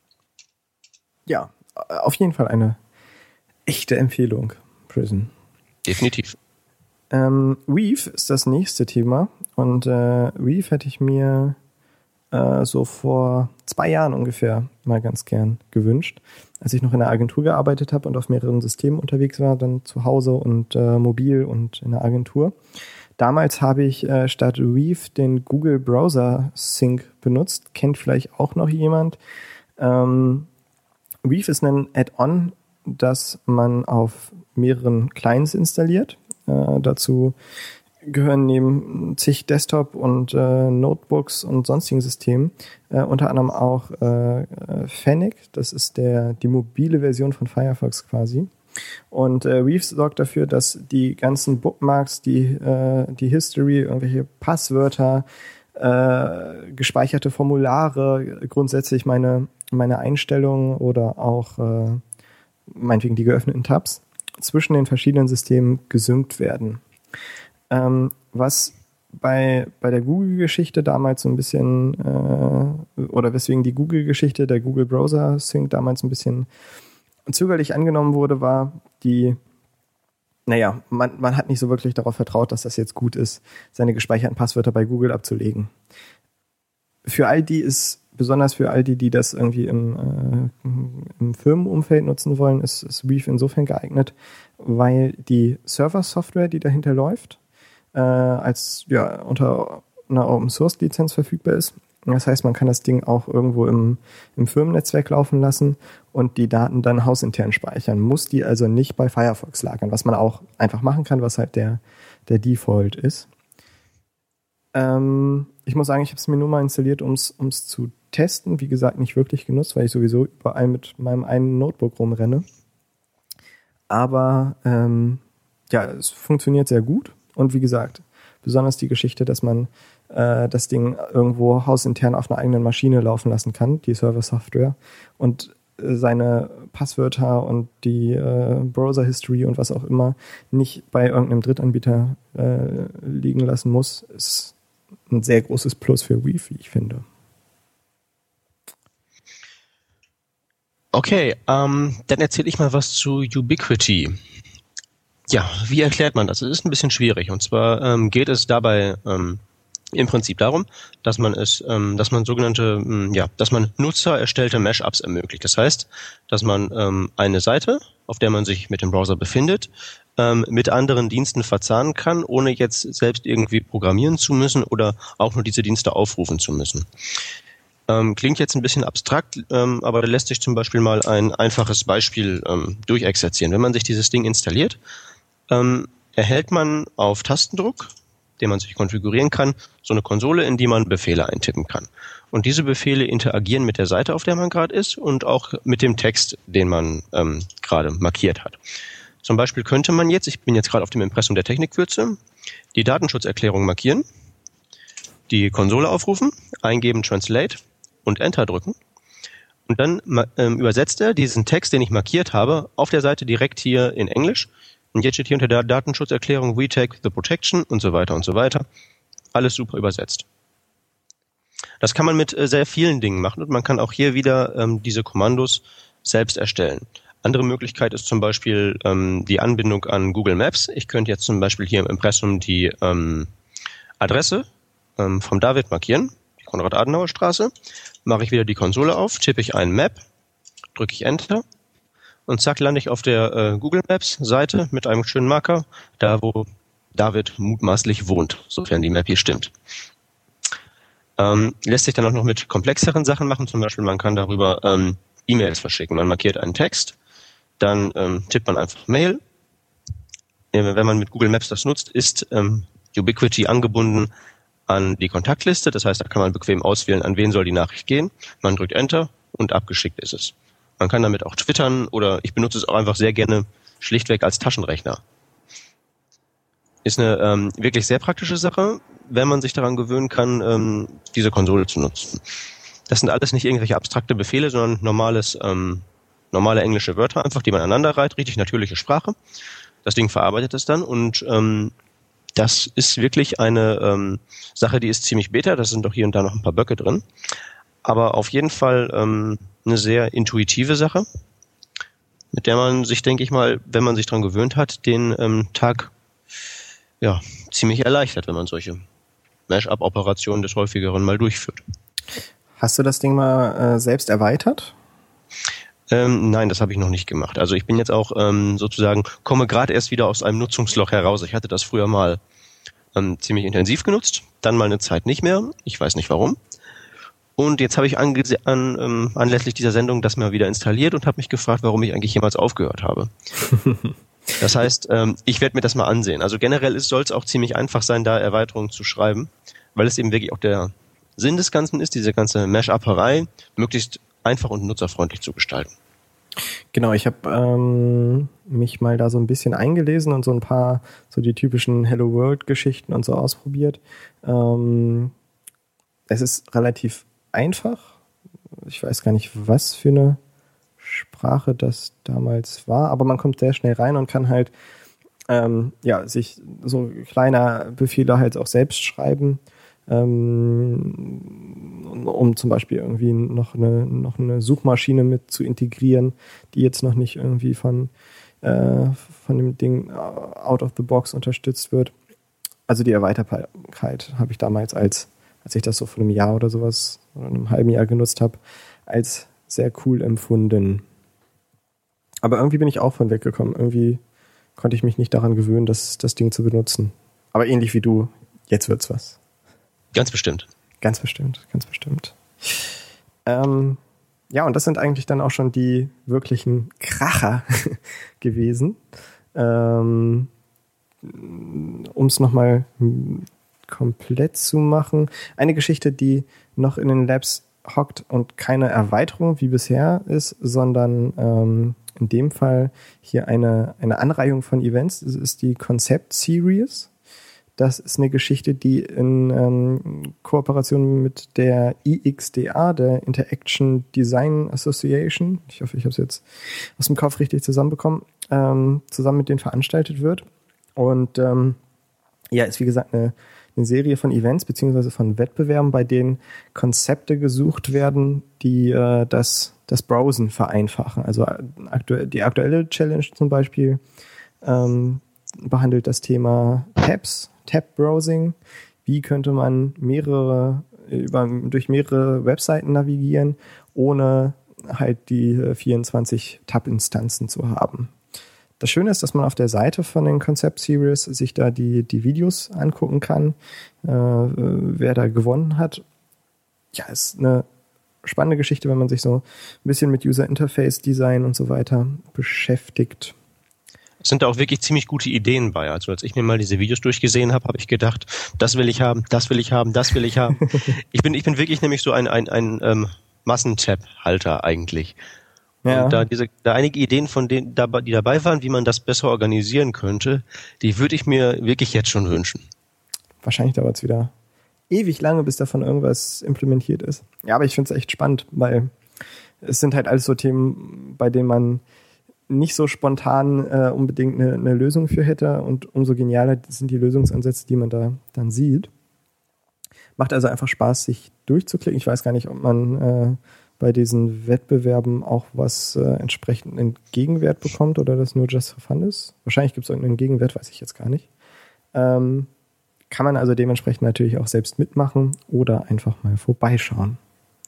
Ja, auf jeden Fall eine echte Empfehlung, Prism. Definitiv. Weave ist das nächste Thema und Weave hätte ich mir so vor 2 Jahren ungefähr mal ganz gern gewünscht, als ich noch in der Agentur gearbeitet habe und auf mehreren Systemen unterwegs war, dann zu Hause und mobil und in der Agentur. Damals habe ich statt Weave den Google Browser Sync benutzt. Kennt vielleicht auch noch jemand. Weave ist ein Add-on, das man auf mehreren Clients installiert. Dazu gehören neben zig Desktop- und Notebooks und sonstigen Systemen unter anderem auch Fennec, das ist die mobile Version von Firefox quasi. Und Weave sorgt dafür, dass die ganzen Bookmarks, die History, irgendwelche Passwörter, gespeicherte Formulare, grundsätzlich meine Einstellungen oder auch meinetwegen die geöffneten Tabs zwischen den verschiedenen Systemen gesynkt werden. Was bei der Google-Geschichte damals so ein bisschen, oder weswegen die Google-Geschichte, der Google Browser Sync damals ein bisschen zögerlich angenommen wurde, war man hat nicht so wirklich darauf vertraut, dass das jetzt gut ist, seine gespeicherten Passwörter bei Google abzulegen. Besonders für all die, die das irgendwie im Firmenumfeld nutzen wollen, ist Weave insofern geeignet, weil die Server-Software, die dahinter läuft, unter einer Open-Source-Lizenz verfügbar ist. Das heißt, man kann das Ding auch irgendwo im Firmennetzwerk laufen lassen und die Daten dann hausintern speichern. Muss die also nicht bei Firefox lagern, was man auch einfach machen kann, was halt der Default ist. Ich muss sagen, ich habe es mir nur mal installiert, um es zu testen. Wie gesagt, nicht wirklich genutzt, weil ich sowieso überall mit meinem einen Notebook rumrenne. Aber es funktioniert sehr gut. Und wie gesagt, besonders die Geschichte, dass man das Ding irgendwo hausintern auf einer eigenen Maschine laufen lassen kann, die Server-Software, und seine Passwörter und die Browser-History und was auch immer nicht bei irgendeinem Drittanbieter liegen lassen muss, ist ein sehr großes Plus für Weave, wie ich finde. Okay, dann erzähle ich mal was zu Ubiquity. Ja, wie erklärt man das? Es ist ein bisschen schwierig. Und zwar geht es dabei im Prinzip darum, dass man Nutzer erstellte Mashups ermöglicht. Das heißt, dass man eine Seite, auf der man sich mit dem Browser befindet, mit anderen Diensten verzahnen kann, ohne jetzt selbst irgendwie programmieren zu müssen oder auch nur diese Dienste aufrufen zu müssen. Klingt jetzt ein bisschen abstrakt, aber da lässt sich zum Beispiel mal ein einfaches Beispiel durchexerzieren. Wenn man sich dieses Ding installiert, erhält man auf Tastendruck, den man sich konfigurieren kann, so eine Konsole, in die man Befehle eintippen kann. Und diese Befehle interagieren mit der Seite, auf der man gerade ist, und auch mit dem Text, den man gerade markiert hat. Zum Beispiel könnte man jetzt, ich bin jetzt gerade auf dem Impressum der Technikwürze, die Datenschutzerklärung markieren, die Konsole aufrufen, eingeben Translate und Enter drücken. Und dann übersetzt er diesen Text, den ich markiert habe, auf der Seite direkt hier in Englisch. Und jetzt steht hier unter der Datenschutzerklärung We take the protection und so weiter und so weiter. Alles super übersetzt. Das kann man mit sehr vielen Dingen machen und man kann auch hier wieder diese Kommandos selbst erstellen. Andere Möglichkeit ist zum Beispiel die Anbindung an Google Maps. Ich könnte jetzt zum Beispiel hier im Impressum die Adresse vom David markieren, die Konrad-Adenauer-Straße. Mache ich wieder die Konsole auf, tippe ich ein Map, drücke ich Enter und zack, lande ich auf der Google Maps Seite mit einem schönen Marker, da wo David mutmaßlich wohnt, sofern die Map hier stimmt. Lässt sich dann auch noch mit komplexeren Sachen machen, zum Beispiel man kann darüber E-Mails verschicken. Man markiert einen Text, dann tippt man einfach Mail. Wenn man mit Google Maps das nutzt, ist Ubiquiti angebunden an die Kontaktliste. Das heißt, da kann man bequem auswählen, an wen soll die Nachricht gehen. Man drückt Enter und abgeschickt ist es. Man kann damit auch twittern oder ich benutze es auch einfach sehr gerne schlichtweg als Taschenrechner. Ist eine wirklich sehr praktische Sache, wenn man sich daran gewöhnen kann, diese Konsole zu nutzen. Das sind alles nicht irgendwelche abstrakte Befehle, sondern normale englische Wörter einfach, die man aneinander reiht, richtig natürliche Sprache. Das Ding verarbeitet es dann und das ist wirklich eine Sache, die ist ziemlich beta, da sind doch hier und da noch ein paar Böcke drin. Aber auf jeden Fall eine sehr intuitive Sache, mit der man sich, denke ich mal, wenn man sich dran gewöhnt hat, den Tag ja ziemlich erleichtert, wenn man solche Mash-up-Operationen des Häufigeren mal durchführt. Hast du das Ding mal selbst erweitert? Nein, das habe ich noch nicht gemacht. Also ich bin jetzt auch sozusagen, komme gerade erst wieder aus einem Nutzungsloch heraus. Ich hatte das früher mal ziemlich intensiv genutzt, dann mal eine Zeit nicht mehr. Ich weiß nicht warum. Und jetzt habe ich anlässlich dieser Sendung das mal wieder installiert und habe mich gefragt, warum ich eigentlich jemals aufgehört habe. Das heißt, ich werde mir das mal ansehen. Also generell soll es auch ziemlich einfach sein, da Erweiterungen zu schreiben, weil es eben wirklich auch der Sinn des Ganzen ist, diese ganze Mash-Up-Erei möglichst einfach und nutzerfreundlich zu gestalten. Genau, ich habe mich mal da so ein bisschen eingelesen und so ein paar, so die typischen Hello World-Geschichten und so ausprobiert. Es ist relativ einfach. Ich weiß gar nicht, was für eine Sprache das damals war, aber man kommt sehr schnell rein und kann halt sich so kleine Befehle halt auch selbst schreiben, um zum Beispiel irgendwie noch eine Suchmaschine mit zu integrieren, die jetzt noch nicht irgendwie von dem Ding out of the box unterstützt wird. Also die Erweiterbarkeit habe ich damals, als ich das so vor einem Jahr oder sowas oder einem halben Jahr genutzt habe, als sehr cool empfunden. Aber irgendwie bin ich auch von weggekommen. Irgendwie konnte ich mich nicht daran gewöhnen, das Ding zu benutzen. Aber ähnlich wie du, jetzt wird's was. Ganz bestimmt. Ganz bestimmt. Ja, und das sind eigentlich dann auch schon die wirklichen Kracher gewesen. Um es nochmal komplett zu machen. Eine Geschichte, die noch in den Labs hockt und keine Erweiterung wie bisher ist, sondern in dem Fall hier eine Anreihung von Events. Das ist die Concept Series. Das ist eine Geschichte, die in Kooperation mit der IXDA, der Interaction Design Association, ich hoffe, ich habe es jetzt aus dem Kopf richtig zusammenbekommen, zusammen mit denen veranstaltet wird. Und ist wie gesagt eine Serie von Events beziehungsweise von Wettbewerben, bei denen Konzepte gesucht werden, die das Browsen vereinfachen. Also die aktuelle Challenge zum Beispiel behandelt das Thema Tab-Browsing. Wie könnte man durch mehrere Webseiten navigieren, ohne halt die 24 Tab-Instanzen zu haben. Das Schöne ist, dass man auf der Seite von den Concept Series sich da die Videos angucken kann, wer da gewonnen hat. Ja, ist eine spannende Geschichte, wenn man sich so ein bisschen mit User Interface Design und so weiter beschäftigt. Es sind da auch wirklich ziemlich gute Ideen bei. Also als ich mir mal diese Videos durchgesehen habe, habe ich gedacht, das will ich haben, das will ich haben, das will ich haben. Ich bin wirklich nämlich so ein Massentab-Halter eigentlich. Ja. Und da einige Ideen von denen, die dabei waren, wie man das besser organisieren könnte, die würde ich mir wirklich jetzt schon wünschen. Wahrscheinlich dauert es wieder ewig lange, bis davon irgendwas implementiert ist. Ja, aber ich finde es echt spannend, weil es sind halt alles so Themen, bei denen man nicht so spontan unbedingt eine Lösung für hätte, und umso genialer sind die Lösungsansätze, die man da dann sieht. Macht also einfach Spaß, sich durchzuklicken. Ich weiß gar nicht, ob man bei diesen Wettbewerben auch was entsprechend einen Gegenwert bekommt oder das nur just for fun ist. Wahrscheinlich gibt es irgendeinen Gegenwert, weiß ich jetzt gar nicht. Kann man also dementsprechend natürlich auch selbst mitmachen oder einfach mal vorbeischauen.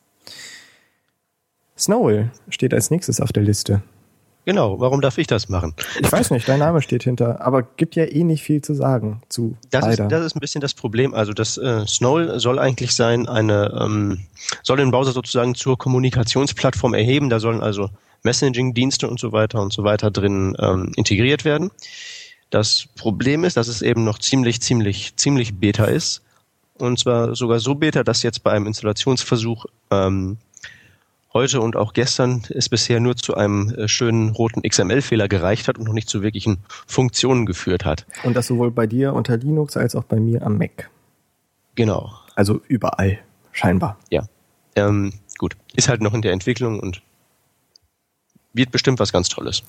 Snowell steht als nächstes auf der Liste. Genau, warum darf ich das machen? Ich weiß nicht, dein Name steht hinter, aber gibt ja eh nicht viel zu sagen zu das ist ein bisschen das Problem. Also das Snowell soll eigentlich sein, soll den Browser sozusagen zur Kommunikationsplattform erheben. Da sollen also Messaging-Dienste und so weiter drin integriert werden. Das Problem ist, dass es eben noch ziemlich Beta ist. Und zwar sogar so Beta, dass jetzt bei einem Installationsversuch heute und auch gestern es bisher nur zu einem schönen roten XML-Fehler gereicht hat und noch nicht zu wirklichen Funktionen geführt hat. Und das sowohl bei dir unter Linux als auch bei mir am Mac. Genau. Also überall, scheinbar. Ja. Gut. Ist halt noch in der Entwicklung und wird bestimmt was ganz Tolles.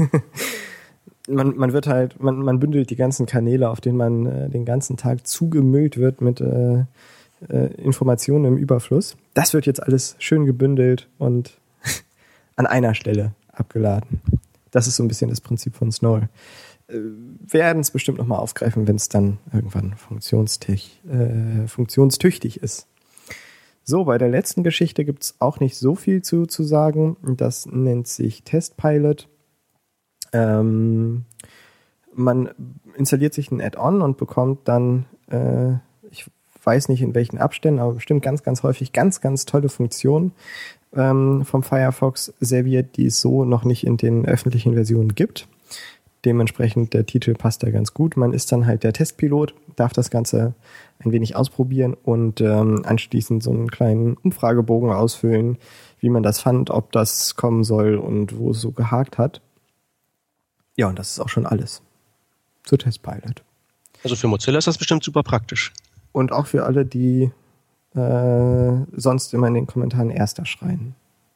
Man bündelt die ganzen Kanäle, auf denen man den ganzen Tag zugemüllt wird mit Informationen im Überfluss. Das wird jetzt alles schön gebündelt und an einer Stelle abgeladen. Das ist so ein bisschen das Prinzip von Snowell. Werden es bestimmt nochmal aufgreifen, wenn es dann irgendwann funktionstüchtig ist. So, bei der letzten Geschichte gibt es auch nicht so viel zu sagen. Das nennt sich Testpilot. Man installiert sich ein Add-on und bekommt dann, ich weiß nicht in welchen Abständen, aber bestimmt ganz, ganz häufig ganz, ganz tolle Funktionen vom Firefox serviert, die es so noch nicht in den öffentlichen Versionen gibt. Dementsprechend, der Titel passt da ganz gut. Man ist dann halt der Testpilot, darf das Ganze ein wenig ausprobieren und anschließend so einen kleinen Umfragebogen ausfüllen, wie man das fand, ob das kommen soll und wo es so gehakt hat. Ja, und das ist auch schon alles zu Testpilot. Also für Mozilla ist das bestimmt super praktisch. Und auch für alle, die sonst immer in den Kommentaren Erster schreien.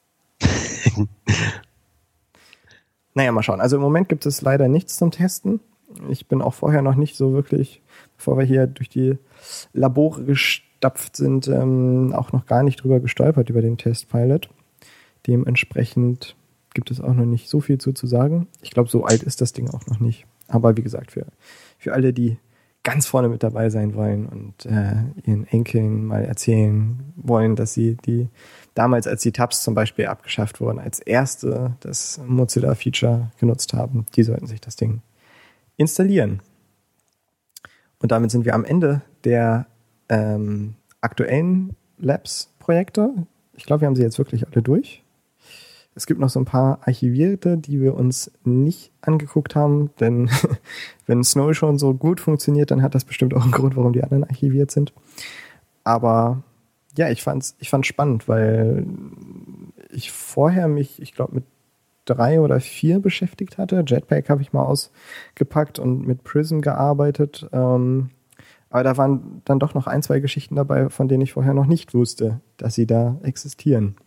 Naja, mal schauen. Also im Moment gibt es leider nichts zum Testen. Ich bin auch vorher noch nicht so wirklich, bevor wir hier durch die Labore gestapft sind, auch noch gar nicht drüber gestolpert über den Testpilot. Dementsprechend gibt es auch noch nicht so viel zu sagen. Ich glaube, so alt ist das Ding auch noch nicht. Aber wie gesagt, für alle, die ganz vorne mit dabei sein wollen und ihren Enkeln mal erzählen wollen, dass sie die damals, als die Tabs zum Beispiel abgeschafft wurden, als erste das Mozilla-Feature genutzt haben, die sollten sich das Ding installieren. Und damit sind wir am Ende der aktuellen Labs-Projekte. Ich glaube, wir haben sie jetzt wirklich alle durch. Es gibt noch so ein paar archivierte, die wir uns nicht angeguckt haben, denn wenn Snowell schon so gut funktioniert, dann hat das bestimmt auch einen Grund, warum die anderen archiviert sind. Aber ja, ich fand's spannend, weil ich vorher mich, ich glaube, mit 3 oder 4 beschäftigt hatte. Jetpack habe ich mal ausgepackt und mit Prism gearbeitet. Aber da waren dann doch noch 1, 2 Geschichten dabei, von denen ich vorher noch nicht wusste, dass sie da existieren.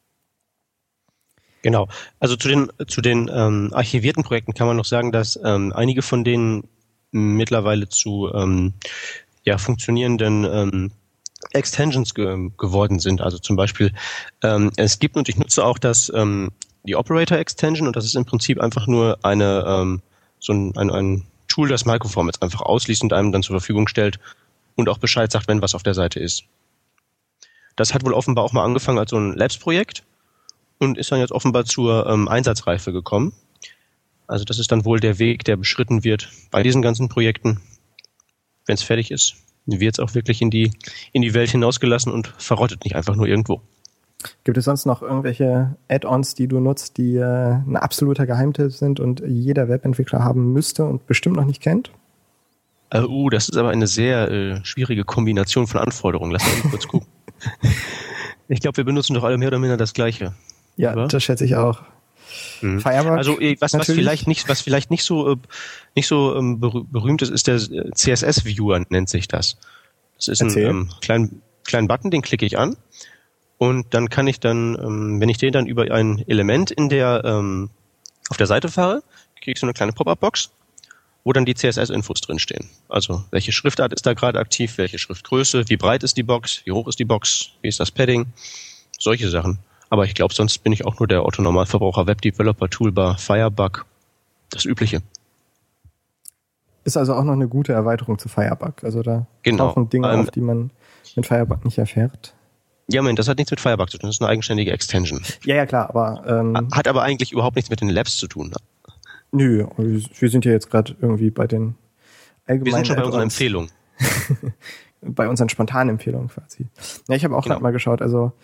Genau. Also zu den archivierten Projekten kann man noch sagen, dass einige von denen mittlerweile zu funktionierenden Extensions geworden sind. Also zum Beispiel es gibt, und ich nutze auch die Operator Extension, und das ist im Prinzip einfach nur ein Tool, das Microformats einfach ausliest und einem dann zur Verfügung stellt und auch Bescheid sagt, wenn was auf der Seite ist. Das hat wohl offenbar auch mal angefangen als so ein Labs-Projekt und ist dann jetzt offenbar zur Einsatzreife gekommen. Also das ist dann wohl der Weg, der beschritten wird bei diesen ganzen Projekten. Wenn es fertig ist, wird es auch wirklich in die Welt hinausgelassen und verrottet nicht einfach nur irgendwo. Gibt es sonst noch irgendwelche Add-ons, die du nutzt, die ein absoluter Geheimtipp sind und jeder Webentwickler haben müsste und bestimmt noch nicht kennt? Das ist aber eine sehr schwierige Kombination von Anforderungen. Lass mal kurz gucken. Ich glaube, wir benutzen doch alle mehr oder minder das Gleiche. Ja, oder? Das schätze ich auch. Firebug, also was vielleicht nicht so berühmt ist der CSS-Viewer, nennt sich das. Das ist ein kleinen Button, den klicke ich an und dann kann ich wenn ich den dann über ein Element in der auf der Seite fahre, kriege ich so eine kleine Pop-up-Box, wo dann die CSS-Infos drinstehen. Also welche Schriftart ist da gerade aktiv, welche Schriftgröße, wie breit ist die Box, wie hoch ist die Box, wie ist das Padding, solche Sachen. Aber ich glaube, sonst bin ich auch nur der Otto-Normalverbraucher Web-Developer, Toolbar, Firebug, das Übliche. Ist also auch noch eine gute Erweiterung zu Firebug. Also da tauchen Dinge auf, die man mit Firebug nicht erfährt. Ja, das hat nichts mit Firebug zu tun, das ist eine eigenständige Extension. Ja, klar, aber... hat aber eigentlich überhaupt nichts mit den Labs zu tun. Nö, wir sind ja jetzt gerade irgendwie bei den allgemeinen... Wir sind schon bei unseren Empfehlungen. Bei unseren spontanen Empfehlungen quasi. Ja, ich habe auch gerade mal geschaut, also...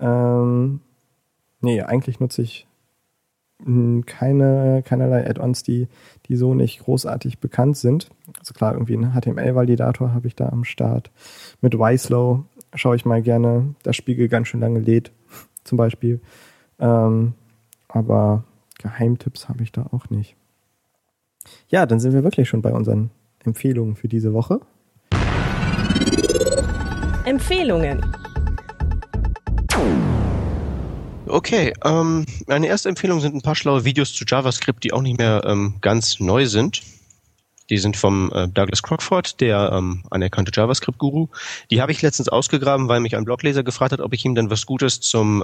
eigentlich nutze ich keinerlei Add-ons, die so nicht großartig bekannt sind. Also klar, irgendwie einen HTML-Validator habe ich da am Start. Mit YSlow schaue ich mal gerne, das Spiegel ganz schön lange lädt, zum Beispiel. Aber Geheimtipps habe ich da auch nicht. Ja, dann sind wir wirklich schon bei unseren Empfehlungen für diese Woche. Empfehlungen. Okay, meine erste Empfehlung sind ein paar schlaue Videos zu JavaScript, die auch nicht mehr ganz neu sind. Die sind vom Douglas Crockford, der anerkannte JavaScript-Guru. Die habe ich letztens ausgegraben, weil mich ein Blogleser gefragt hat, ob ich ihm dann was Gutes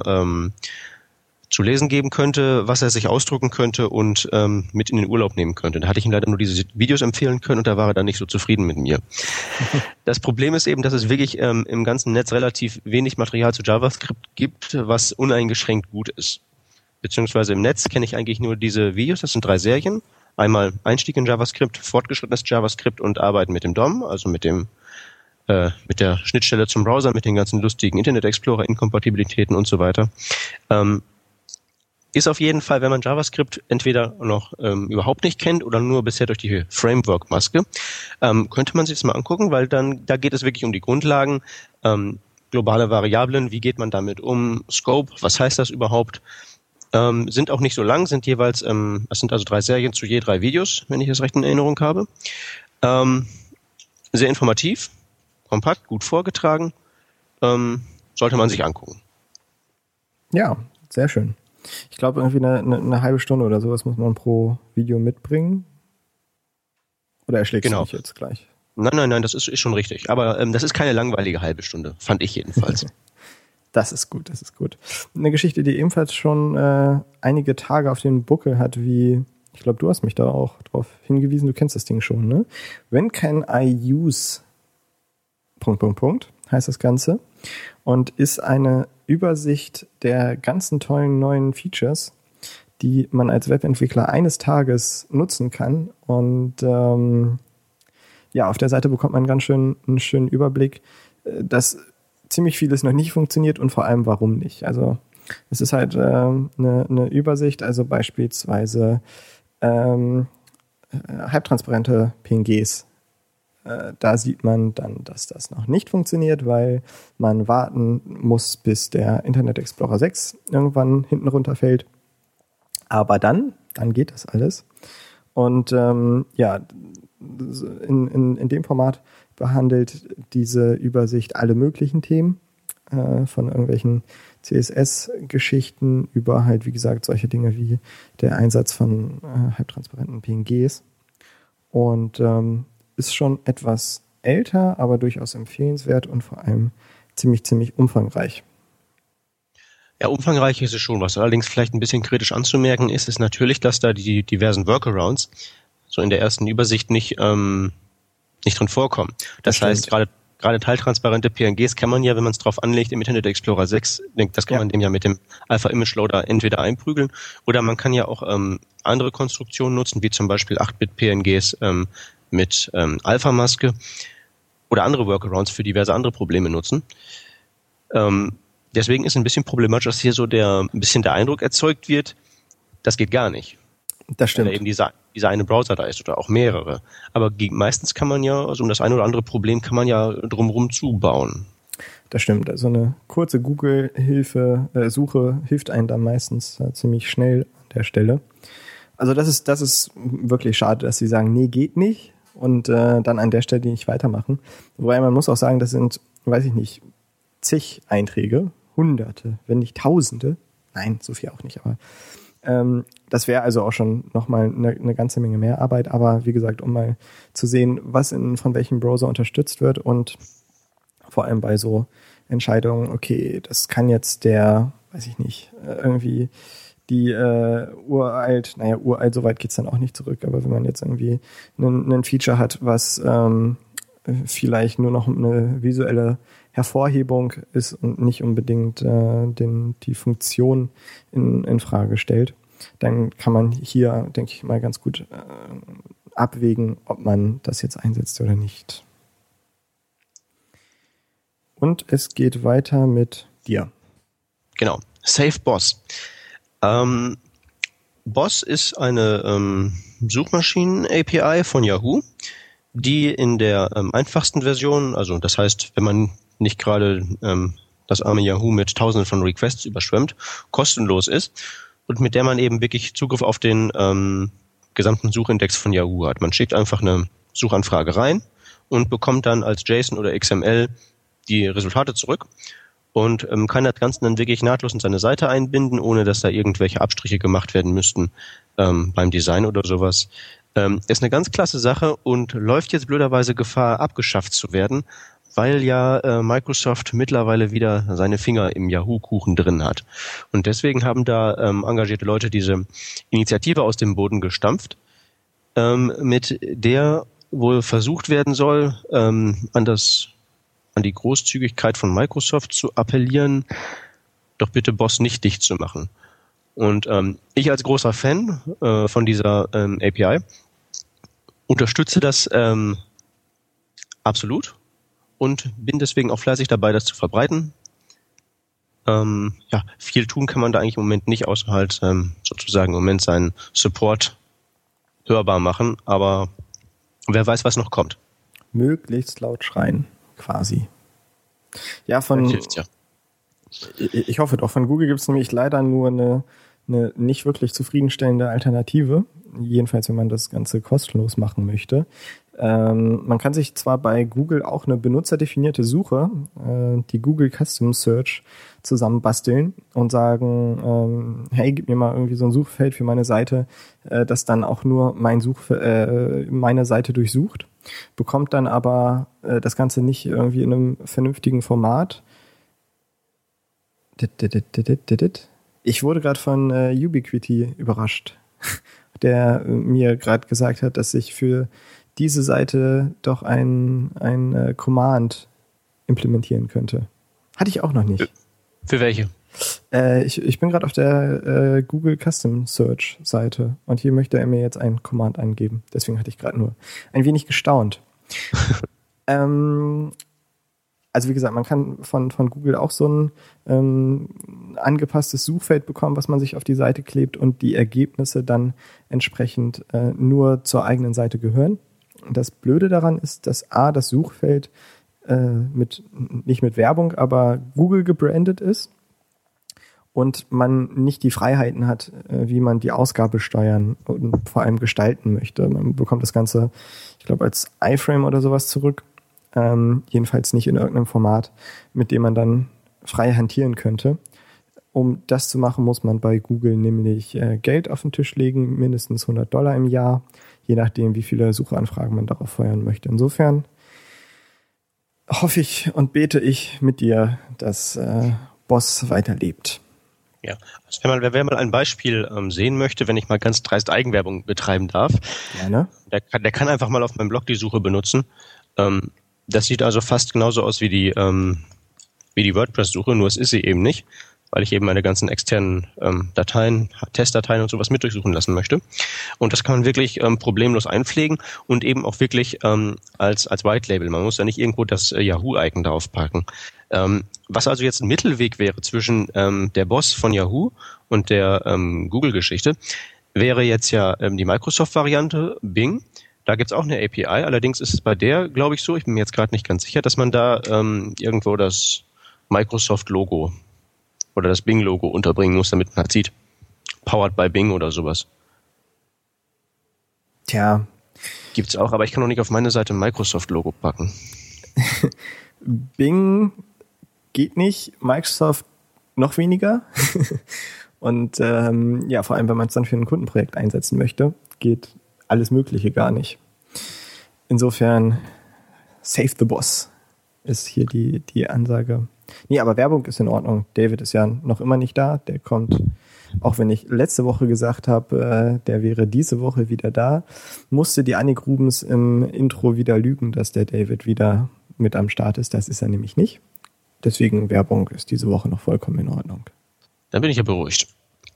zu lesen geben könnte, was er sich ausdrucken könnte und mit in den Urlaub nehmen könnte. Da hatte ich ihm leider nur diese Videos empfehlen können und da war er dann nicht so zufrieden mit mir. Das Problem ist eben, dass es wirklich im ganzen Netz relativ wenig Material zu JavaScript gibt, was uneingeschränkt gut ist. Beziehungsweise im Netz kenne ich eigentlich nur diese Videos, das sind 3 Serien. Einmal Einstieg in JavaScript, fortgeschrittenes JavaScript und Arbeiten mit dem DOM, also mit der Schnittstelle zum Browser, mit den ganzen lustigen Internet Explorer Inkompatibilitäten und so weiter. Ist auf jeden Fall, wenn man JavaScript entweder noch überhaupt nicht kennt oder nur bisher durch die Framework-Maske, könnte man sich das mal angucken, weil da geht es wirklich um die Grundlagen, globale Variablen, wie geht man damit um, Scope, was heißt das überhaupt, sind auch nicht so lang, sind jeweils, es sind also 3 Serien zu je 3 Videos, wenn ich das recht in Erinnerung habe. Sehr informativ, kompakt, gut vorgetragen, sollte man sich angucken. Ja, sehr schön. Ich glaube, irgendwie eine halbe Stunde oder sowas muss man pro Video mitbringen. Oder erschlägst du mich jetzt gleich? Nein, das ist schon richtig. Aber das ist keine langweilige halbe Stunde, fand ich jedenfalls. Das ist gut. Eine Geschichte, die ebenfalls schon einige Tage auf den Buckel hat, wie, ich glaube, du hast mich da auch drauf hingewiesen, du kennst das Ding schon, ne? When can I use... ... heißt das Ganze. Und ist eine Übersicht der ganzen tollen neuen Features, die man als Webentwickler eines Tages nutzen kann. Und auf der Seite bekommt man einen schönen Überblick, dass ziemlich vieles noch nicht funktioniert und vor allem warum nicht. Also es ist halt eine Übersicht, also beispielsweise halbtransparente PNGs. Da sieht man dann, dass das noch nicht funktioniert, weil man warten muss, bis der Internet Explorer 6 irgendwann hinten runterfällt. Aber dann geht das alles. Und in dem Format behandelt diese Übersicht alle möglichen Themen, von irgendwelchen CSS-Geschichten über halt, wie gesagt, solche Dinge wie der Einsatz von halbtransparenten PNGs. Und ist schon etwas älter, aber durchaus empfehlenswert und vor allem ziemlich umfangreich. Ja, umfangreich ist es schon. Was allerdings vielleicht ein bisschen kritisch anzumerken ist natürlich, dass da die diversen Workarounds so in der ersten Übersicht nicht drin vorkommen. Das heißt, gerade teiltransparente PNGs kann man ja, wenn man es drauf anlegt, im Internet Explorer 6, das kann man dem ja mit dem Alpha Image Loader entweder einprügeln oder man kann ja auch andere Konstruktionen nutzen, wie zum Beispiel 8-Bit PNGs mit Alpha-Maske oder andere Workarounds für diverse andere Probleme nutzen. deswegen ist ein bisschen problematisch, dass hier so ein bisschen der Eindruck erzeugt wird, das geht gar nicht. Das stimmt. Weil eben dieser eine Browser da ist oder auch mehrere. Aber meistens kann man ja, also um das eine oder andere Problem kann man ja drumherum zubauen. Das stimmt. Also eine kurze Google-Suche hilft einem dann meistens ziemlich schnell an der Stelle. Also das ist wirklich schade, dass sie sagen, nee, geht nicht und dann an der Stelle nicht weitermachen. Wobei man muss auch sagen, das sind, weiß ich nicht, zig Einträge, Hunderte, wenn nicht Tausende. Nein, so viel auch nicht, aber das wäre also auch schon nochmal eine ganze Menge mehr Arbeit. Aber wie gesagt, um mal zu sehen, was von welchem Browser unterstützt wird und vor allem bei so Entscheidungen, okay, das kann jetzt weiß ich nicht, irgendwie die uralt, so weit geht's dann auch nicht zurück, aber wenn man jetzt irgendwie ein Feature hat, was vielleicht nur noch eine visuelle Hervorhebung ist und nicht unbedingt die Funktion in Frage stellt, dann kann man hier, denke ich mal, ganz gut abwägen, ob man das jetzt einsetzt oder nicht. Und es geht weiter mit dir. Genau, Save Boss. Boss ist eine Suchmaschinen-API von Yahoo, die in der einfachsten Version, also das heißt, wenn man nicht gerade das arme Yahoo mit Tausenden von Requests überschwemmt, kostenlos ist und mit der man eben wirklich Zugriff auf den gesamten Suchindex von Yahoo hat. Man schickt einfach eine Suchanfrage rein und bekommt dann als JSON oder XML die Resultate zurück und kann das Ganze dann wirklich nahtlos in seine Seite einbinden, ohne dass da irgendwelche Abstriche gemacht werden müssten beim Design oder sowas. Ist eine ganz klasse Sache und läuft jetzt blöderweise Gefahr, abgeschafft zu werden, weil ja Microsoft mittlerweile wieder seine Finger im Yahoo-Kuchen drin hat. Und deswegen haben da engagierte Leute diese Initiative aus dem Boden gestampft, mit der wohl versucht werden soll, an die Großzügigkeit von Microsoft zu appellieren, doch bitte Boss nicht dicht zu machen. Und ich als großer Fan von dieser API unterstütze das absolut und bin deswegen auch fleißig dabei, das zu verbreiten. Viel tun kann man da eigentlich im Moment nicht, außer halt sozusagen im Moment seinen Support hörbar machen, aber wer weiß, was noch kommt. Möglichst laut schreien. Quasi. Ja, ich hoffe doch. Von Google gibt es nämlich leider nur eine nicht wirklich zufriedenstellende Alternative. Jedenfalls, wenn man das Ganze kostenlos machen möchte. Man kann sich zwar bei Google auch eine benutzerdefinierte Suche, die Google Custom Search, zusammenbasteln und sagen, hey, gib mir mal irgendwie so ein Suchfeld für meine Seite, das dann auch nur meine Seite durchsucht. Bekommt dann aber das Ganze nicht irgendwie in einem vernünftigen Format. Ich wurde gerade von Ubiquiti überrascht, der mir gerade gesagt hat, dass ich für diese Seite doch ein Command implementieren könnte. Hatte ich auch noch nicht. Für welche? Ich bin gerade auf der Google Custom Search Seite und hier möchte er mir jetzt ein Command eingeben. Deswegen hatte ich gerade nur ein wenig gestaunt. Also wie gesagt, man kann von Google auch so ein angepasstes Suchfeld bekommen, was man sich auf die Seite klebt und die Ergebnisse dann entsprechend nur zur eigenen Seite gehören. Das Blöde daran ist, dass das Suchfeld nicht mit Werbung, aber Google gebrandet ist und man nicht die Freiheiten hat, wie man die Ausgabe steuern und vor allem gestalten möchte. Man bekommt das Ganze, ich glaube, als iFrame oder sowas zurück. Jedenfalls nicht in irgendeinem Format, mit dem man dann frei hantieren könnte. Um das zu machen, muss man bei Google nämlich Geld auf den Tisch legen, mindestens $100 im Jahr, je nachdem, wie viele Suchanfragen man darauf feuern möchte. Insofern hoffe ich und bete ich mit dir, dass Boss weiterlebt. Ja, also wer mal ein Beispiel sehen möchte, wenn ich mal ganz dreist Eigenwerbung betreiben darf, gerne. Der kann einfach mal auf meinem Blog die Suche benutzen. Das sieht also fast genauso aus wie die WordPress-Suche, nur es ist sie eben nicht, weil ich eben meine ganzen externen Dateien, Testdateien und sowas mit durchsuchen lassen möchte. Und das kann man wirklich problemlos einpflegen und eben auch wirklich als White Label. Man muss ja nicht irgendwo das Yahoo-Icon drauf packen. Was also jetzt ein Mittelweg wäre zwischen der Boss von Yahoo und der Google-Geschichte, wäre jetzt ja die Microsoft-Variante Bing. Da gibt's auch eine API, allerdings ist es bei der, glaube ich, so, ich bin mir jetzt gerade nicht ganz sicher, dass man da irgendwo das Microsoft-Logo oder das Bing-Logo unterbringen muss, damit man halt sieht, powered by Bing oder sowas. Tja. Gibt's auch, aber ich kann noch nicht auf meine Seite ein Microsoft-Logo packen. Bing geht nicht, Microsoft noch weniger. Und ja, vor allem, wenn man es dann für ein Kundenprojekt einsetzen möchte, geht alles Mögliche gar nicht. Insofern, save the boss ist hier die Ansage. Nee, aber Werbung ist in Ordnung. David ist ja noch immer nicht da. Der kommt, auch wenn ich letzte Woche gesagt habe, der wäre diese Woche wieder da, musste die Annik Rubens im Intro wieder lügen, dass der David wieder mit am Start ist. Das ist er nämlich nicht. Deswegen Werbung ist diese Woche noch vollkommen in Ordnung. Dann bin ich ja beruhigt.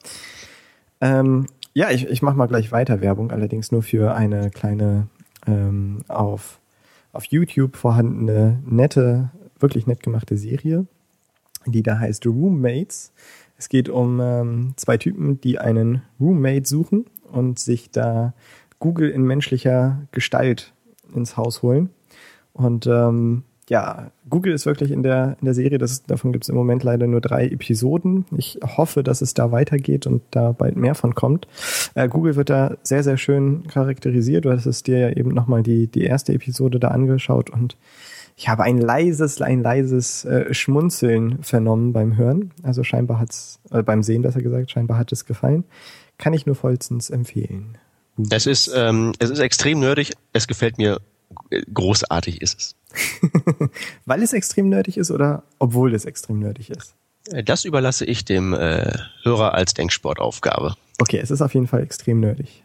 Ja, ich mache mal gleich weiter Werbung, allerdings nur für eine kleine auf YouTube vorhandene, wirklich nett gemachte Serie, die da heißt Roommates. Es geht um zwei Typen, die einen Roommate suchen und sich da Google in menschlicher Gestalt ins Haus holen. Und ja, Google ist wirklich in der Serie, davon gibt es im Moment leider nur 3 Episoden. Ich hoffe, dass es da weitergeht und da bald mehr von kommt. Google wird da sehr, sehr schön charakterisiert. Du hattest dir ja eben nochmal die erste Episode da angeschaut und ich habe ein leises Schmunzeln vernommen beim Hören. Also scheinbar beim Sehen besser gesagt, scheinbar hat es gefallen. Kann ich nur vollstens empfehlen. Es ist extrem nerdig, es gefällt mir. Großartig ist es. Weil es extrem nerdig ist oder obwohl es extrem nerdig ist? Das überlasse ich dem Hörer als Denksportaufgabe. Okay, es ist auf jeden Fall extrem nerdig.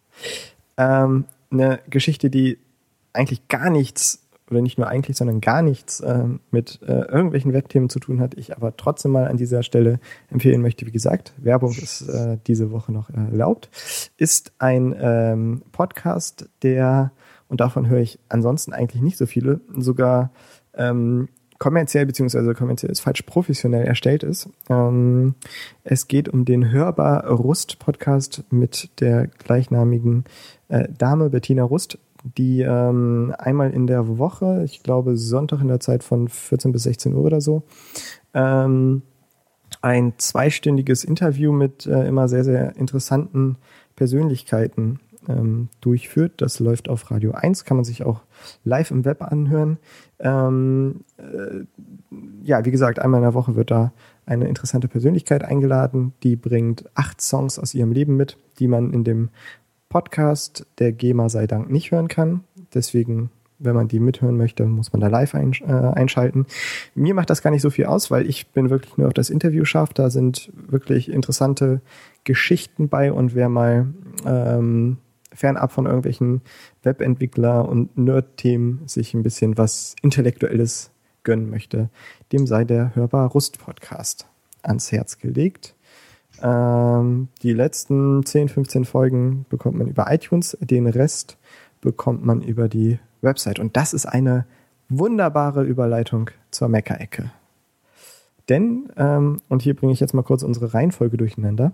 Eine Geschichte, die eigentlich gar nichts, oder nicht nur eigentlich, sondern gar nichts mit irgendwelchen Webthemen zu tun hat, ich aber trotzdem mal an dieser Stelle empfehlen möchte, wie gesagt, Werbung ist diese Woche noch erlaubt, ist ein Podcast, der, und davon höre ich ansonsten eigentlich nicht so viele, sogar kommerziell, beziehungsweise kommerziell ist falsch, professionell erstellt ist. Es geht um den Hörbar Rust Podcast mit der gleichnamigen Dame Bettina Rust, die einmal in der Woche, ich glaube Sonntag in der Zeit von 14 bis 16 Uhr oder so, ein 2-stündiges Interview mit immer sehr, sehr interessanten Persönlichkeiten durchführt. Das läuft auf Radio 1, kann man sich auch live im Web anhören. Ja, wie gesagt, einmal in der Woche wird da eine interessante Persönlichkeit eingeladen, die bringt 8 Songs aus ihrem Leben mit, die man in dem Podcast der GEMA sei Dank nicht hören kann. Deswegen, wenn man die mithören möchte, muss man da live einschalten. Mir macht das gar nicht so viel aus, weil ich bin wirklich nur auf das Interview scharf. Da sind wirklich interessante Geschichten bei und wer mal fernab von irgendwelchen Webentwickler- und Nerd-Themen sich ein bisschen was Intellektuelles gönnen möchte, dem sei der Hörbar Rust Podcast ans Herz gelegt. Die letzten 10, 15 Folgen bekommt man über iTunes, den Rest bekommt man über die Website. Und das ist eine wunderbare Überleitung zur Meckerecke. Denn, und hier bringe ich jetzt mal kurz unsere Reihenfolge durcheinander,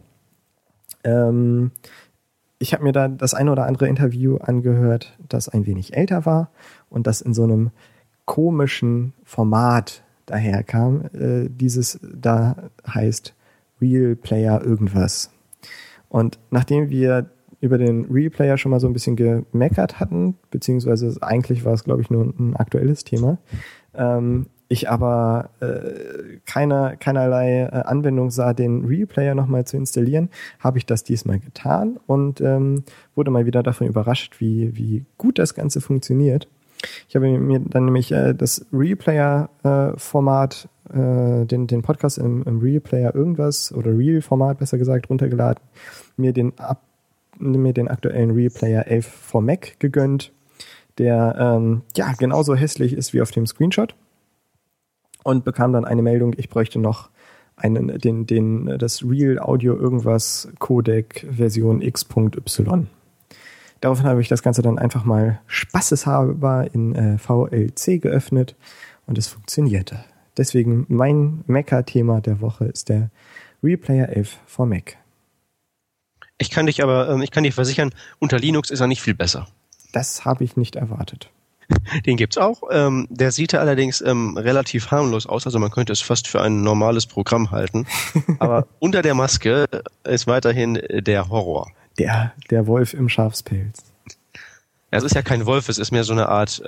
ich habe mir da das eine oder andere Interview angehört, das ein wenig älter war und das in so einem komischen Format daherkam. Dieses da heißt Real Player irgendwas. Und nachdem wir über den Real Player schon mal so ein bisschen gemeckert hatten, beziehungsweise eigentlich war es, glaube ich, nur ein aktuelles Thema, ich aber keinerlei Anwendung sah, den Real Player nochmal zu installieren, habe ich das diesmal getan und wurde mal wieder davon überrascht, wie gut das Ganze funktioniert. Ich habe mir dann nämlich das Real Player Format, den Podcast im Real Player irgendwas oder Real Format besser gesagt runtergeladen, mir den aktuellen Real Player 11 for Mac gegönnt, der ja genauso hässlich ist wie auf dem Screenshot und bekam dann eine Meldung, ich bräuchte noch das Real Audio irgendwas Codec Version X.Y. Daraufhin habe ich das Ganze dann einfach mal spaßeshalber in VLC geöffnet und es funktionierte. Deswegen mein Mecker-Thema der Woche ist der RealPlayer 11 for Mac. Ich kann dir versichern, unter Linux ist er nicht viel besser. Das habe ich nicht erwartet. Den gibt's auch. Der sieht allerdings relativ harmlos aus, also man könnte es fast für ein normales Programm halten. Aber unter der Maske ist weiterhin der Horror. Der Wolf im Schafspelz. Es ist ja kein Wolf, es ist mehr so eine Art,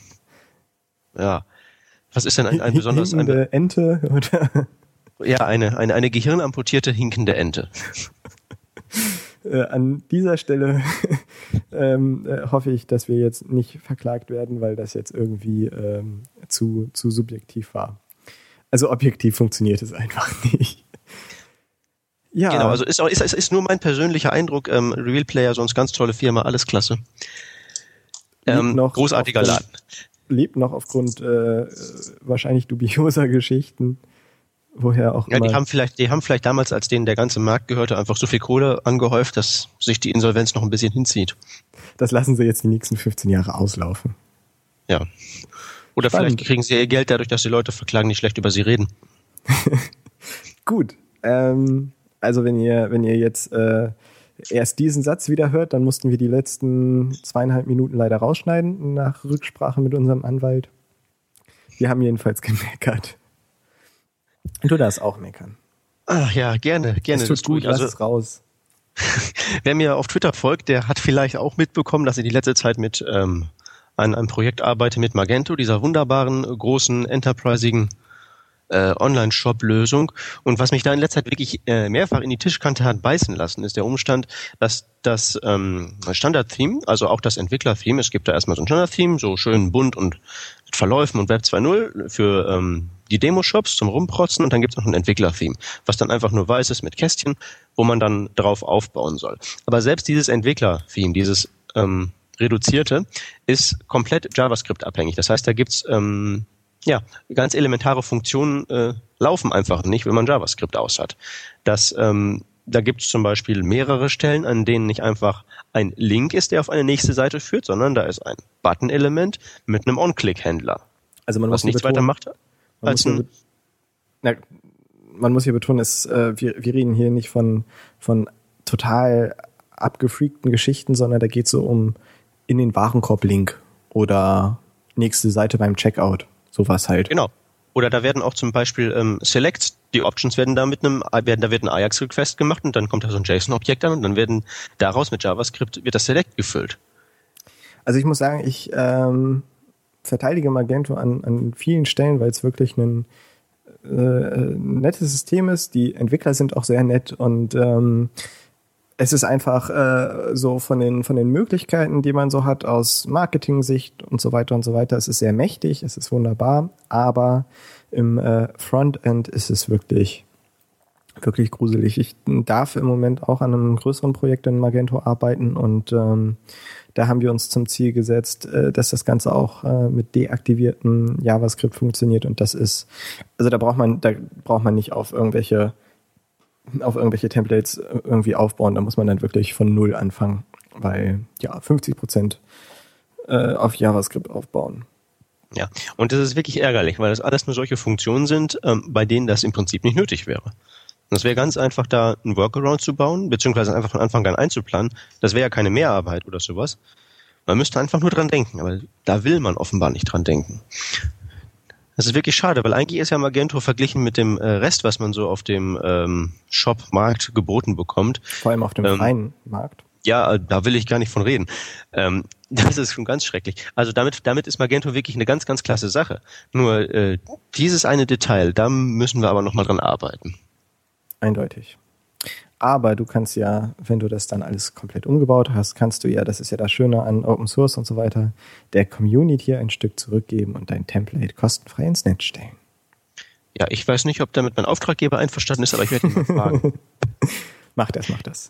was ist denn ein besonders... Hinkende Ente? Oder? Ja, eine gehirnamputierte hinkende Ente. An dieser Stelle hoffe ich, dass wir jetzt nicht verklagt werden, weil das jetzt irgendwie zu subjektiv war. Also objektiv funktioniert es einfach nicht. Ja. Genau, also ist nur mein persönlicher Eindruck. RealPlayer, sonst ganz tolle Firma, alles klasse. Großartiger Laden. Lebt noch aufgrund wahrscheinlich dubioser Geschichten. Woher auch immer. Die haben vielleicht damals, als denen der ganze Markt gehörte, einfach so viel Kohle angehäuft, dass sich die Insolvenz noch ein bisschen hinzieht. Das lassen sie jetzt die nächsten 15 Jahre auslaufen. Ja. Oder Vielleicht kriegen sie ihr Geld dadurch, dass die Leute verklagen, nicht schlecht über sie reden. Gut. Also wenn ihr jetzt erst diesen Satz wieder hört, dann mussten wir die letzten 2,5 Minuten leider rausschneiden, nach Rücksprache mit unserem Anwalt. Wir haben jedenfalls gemeckert. Du darfst auch meckern. Ach ja, gerne. Es tut gut, lass es raus. Wer mir auf Twitter folgt, der hat vielleicht auch mitbekommen, dass ich die letzte Zeit mit an einem Projekt arbeite mit Magento, dieser wunderbaren, großen, enterprisigen Online-Shop-Lösung. Und was mich da in letzter Zeit wirklich mehrfach in die Tischkante hat beißen lassen, ist der Umstand, dass das Standard-Theme, also auch das Entwickler-Theme, es gibt da erstmal so ein Standard-Theme, so schön bunt und mit Verläufen und Web 2.0 für die Demo-Shops zum Rumprotzen, und dann gibt es noch ein Entwickler-Theme, was dann einfach nur weiß ist mit Kästchen, wo man dann drauf aufbauen soll. Aber selbst dieses Entwickler-Theme, dieses reduzierte, ist komplett JavaScript-abhängig. Das heißt, da gibt's ganz elementare Funktionen laufen einfach nicht, wenn man JavaScript aus hat. Da gibt es zum Beispiel mehrere Stellen, an denen nicht einfach ein Link ist, der auf eine nächste Seite führt, sondern da ist ein Button-Element mit einem On-Click-Händler. Also man was nichts weiter macht als man muss hier betonen, wir reden hier nicht von total abgefreakten Geschichten, sondern da geht es so um in den Warenkorb-Link oder nächste Seite beim Checkout. Sowas halt. Genau. Oder da werden auch zum Beispiel Selects, die Options werden da wird ein Ajax-Request gemacht und dann kommt da so ein JSON-Objekt an und dann werden daraus mit JavaScript wird das Select gefüllt. Also ich muss sagen, ich verteidige Magento an vielen Stellen, weil es wirklich ein nettes System ist. Die Entwickler sind auch sehr nett und es ist einfach so von den Möglichkeiten, die man so hat aus Marketing-Sicht und so weiter, es ist sehr mächtig, es ist wunderbar, aber im Frontend ist es wirklich gruselig. Ich darf im Moment auch an einem größeren Projekt in Magento arbeiten und da haben wir uns zum Ziel gesetzt, dass das Ganze auch mit deaktiviertem JavaScript funktioniert, und das ist, also da braucht man nicht auf irgendwelche Templates irgendwie aufbauen, da muss man dann wirklich von Null anfangen, weil 50% auf JavaScript aufbauen. Ja, und das ist wirklich ärgerlich, weil das alles nur solche Funktionen sind, bei denen das im Prinzip nicht nötig wäre. Das wäre ganz einfach, da einen Workaround zu bauen, beziehungsweise einfach von Anfang an einzuplanen. Das wäre ja keine Mehrarbeit oder sowas. Man müsste einfach nur dran denken, aber da will man offenbar nicht dran denken. Das ist wirklich schade, weil eigentlich ist ja Magento verglichen mit dem Rest, was man so auf dem Shop-Markt geboten bekommt. Vor allem auf dem freien Markt. Ja, da will ich gar nicht von reden. Das ist schon ganz schrecklich. Also damit ist Magento wirklich eine ganz, ganz klasse Sache. Nur dieses eine Detail, da müssen wir aber nochmal dran arbeiten. Eindeutig. Aber du kannst ja, wenn du das dann alles komplett umgebaut hast, kannst du ja, das ist ja das Schöne an Open Source und so weiter, der Community ein Stück zurückgeben und dein Template kostenfrei ins Netz stellen. Ja, ich weiß nicht, ob damit mein Auftraggeber einverstanden ist, aber ich werde ihn mal fragen. Mach das.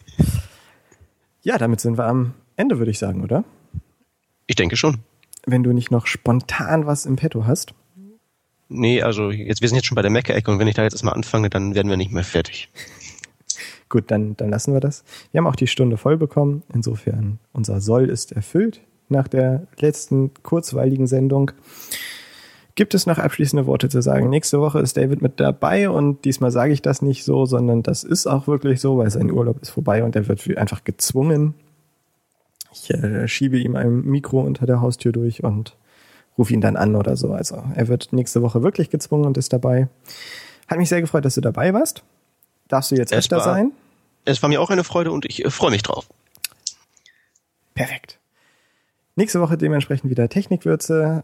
Ja, damit sind wir am Ende, würde ich sagen, oder? Ich denke schon. Wenn du nicht noch spontan was im Petto hast. Nee, also wir sind jetzt schon bei der Meckerecke und wenn ich da jetzt erstmal anfange, dann werden wir nicht mehr fertig. Gut, dann lassen wir das. Wir haben auch die Stunde voll bekommen. Insofern, unser Soll ist erfüllt nach der letzten kurzweiligen Sendung. Gibt es noch abschließende Worte zu sagen? Nächste Woche ist David mit dabei und diesmal sage ich das nicht so, sondern das ist auch wirklich so, weil sein Urlaub ist vorbei und er wird einfach gezwungen. Ich schiebe ihm ein Mikro unter der Haustür durch und rufe ihn dann an oder so. Also er wird nächste Woche wirklich gezwungen und ist dabei. Hat mich sehr gefreut, dass du dabei warst. Darfst du jetzt öfter sein? Es war mir auch eine Freude und ich freue mich drauf. Perfekt. Nächste Woche dementsprechend wieder Technikwürze.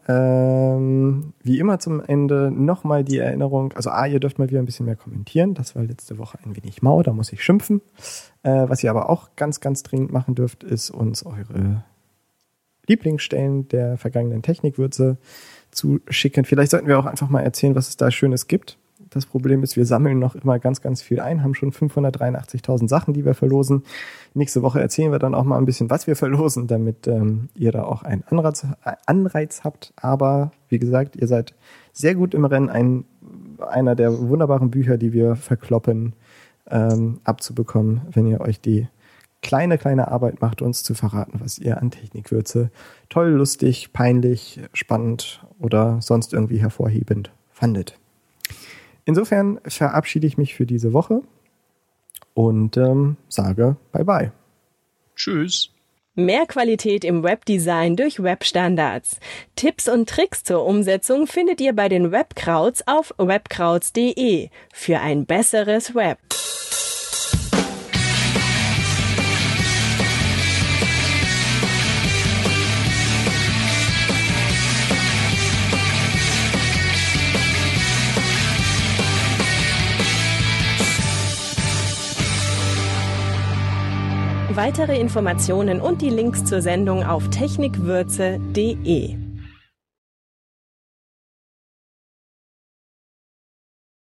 Wie immer zum Ende nochmal die Erinnerung. Also ihr dürft mal wieder ein bisschen mehr kommentieren. Das war letzte Woche ein wenig mau, da muss ich schimpfen. Was ihr aber auch ganz, ganz dringend machen dürft, ist uns eure Lieblingsstellen der vergangenen Technikwürze zu schicken. Vielleicht sollten wir auch einfach mal erzählen, was es da Schönes gibt. Das Problem ist, wir sammeln noch immer ganz, ganz viel ein, haben schon 583.000 Sachen, die wir verlosen. Nächste Woche erzählen wir dann auch mal ein bisschen, was wir verlosen, damit ihr da auch einen Anreiz habt. Aber wie gesagt, ihr seid sehr gut im Rennen, einer der wunderbaren Bücher, die wir verkloppen, abzubekommen, wenn ihr euch die kleine Arbeit macht, uns zu verraten, was ihr an Technikwürze toll, lustig, peinlich, spannend oder sonst irgendwie hervorhebend fandet. Insofern verabschiede ich mich für diese Woche und sage Bye-bye. Tschüss. Mehr Qualität im Webdesign durch Webstandards. Tipps und Tricks zur Umsetzung findet ihr bei den Webkrauts auf webkrauts.de für ein besseres Web. Weitere Informationen und die Links zur Sendung auf technikwürze.de.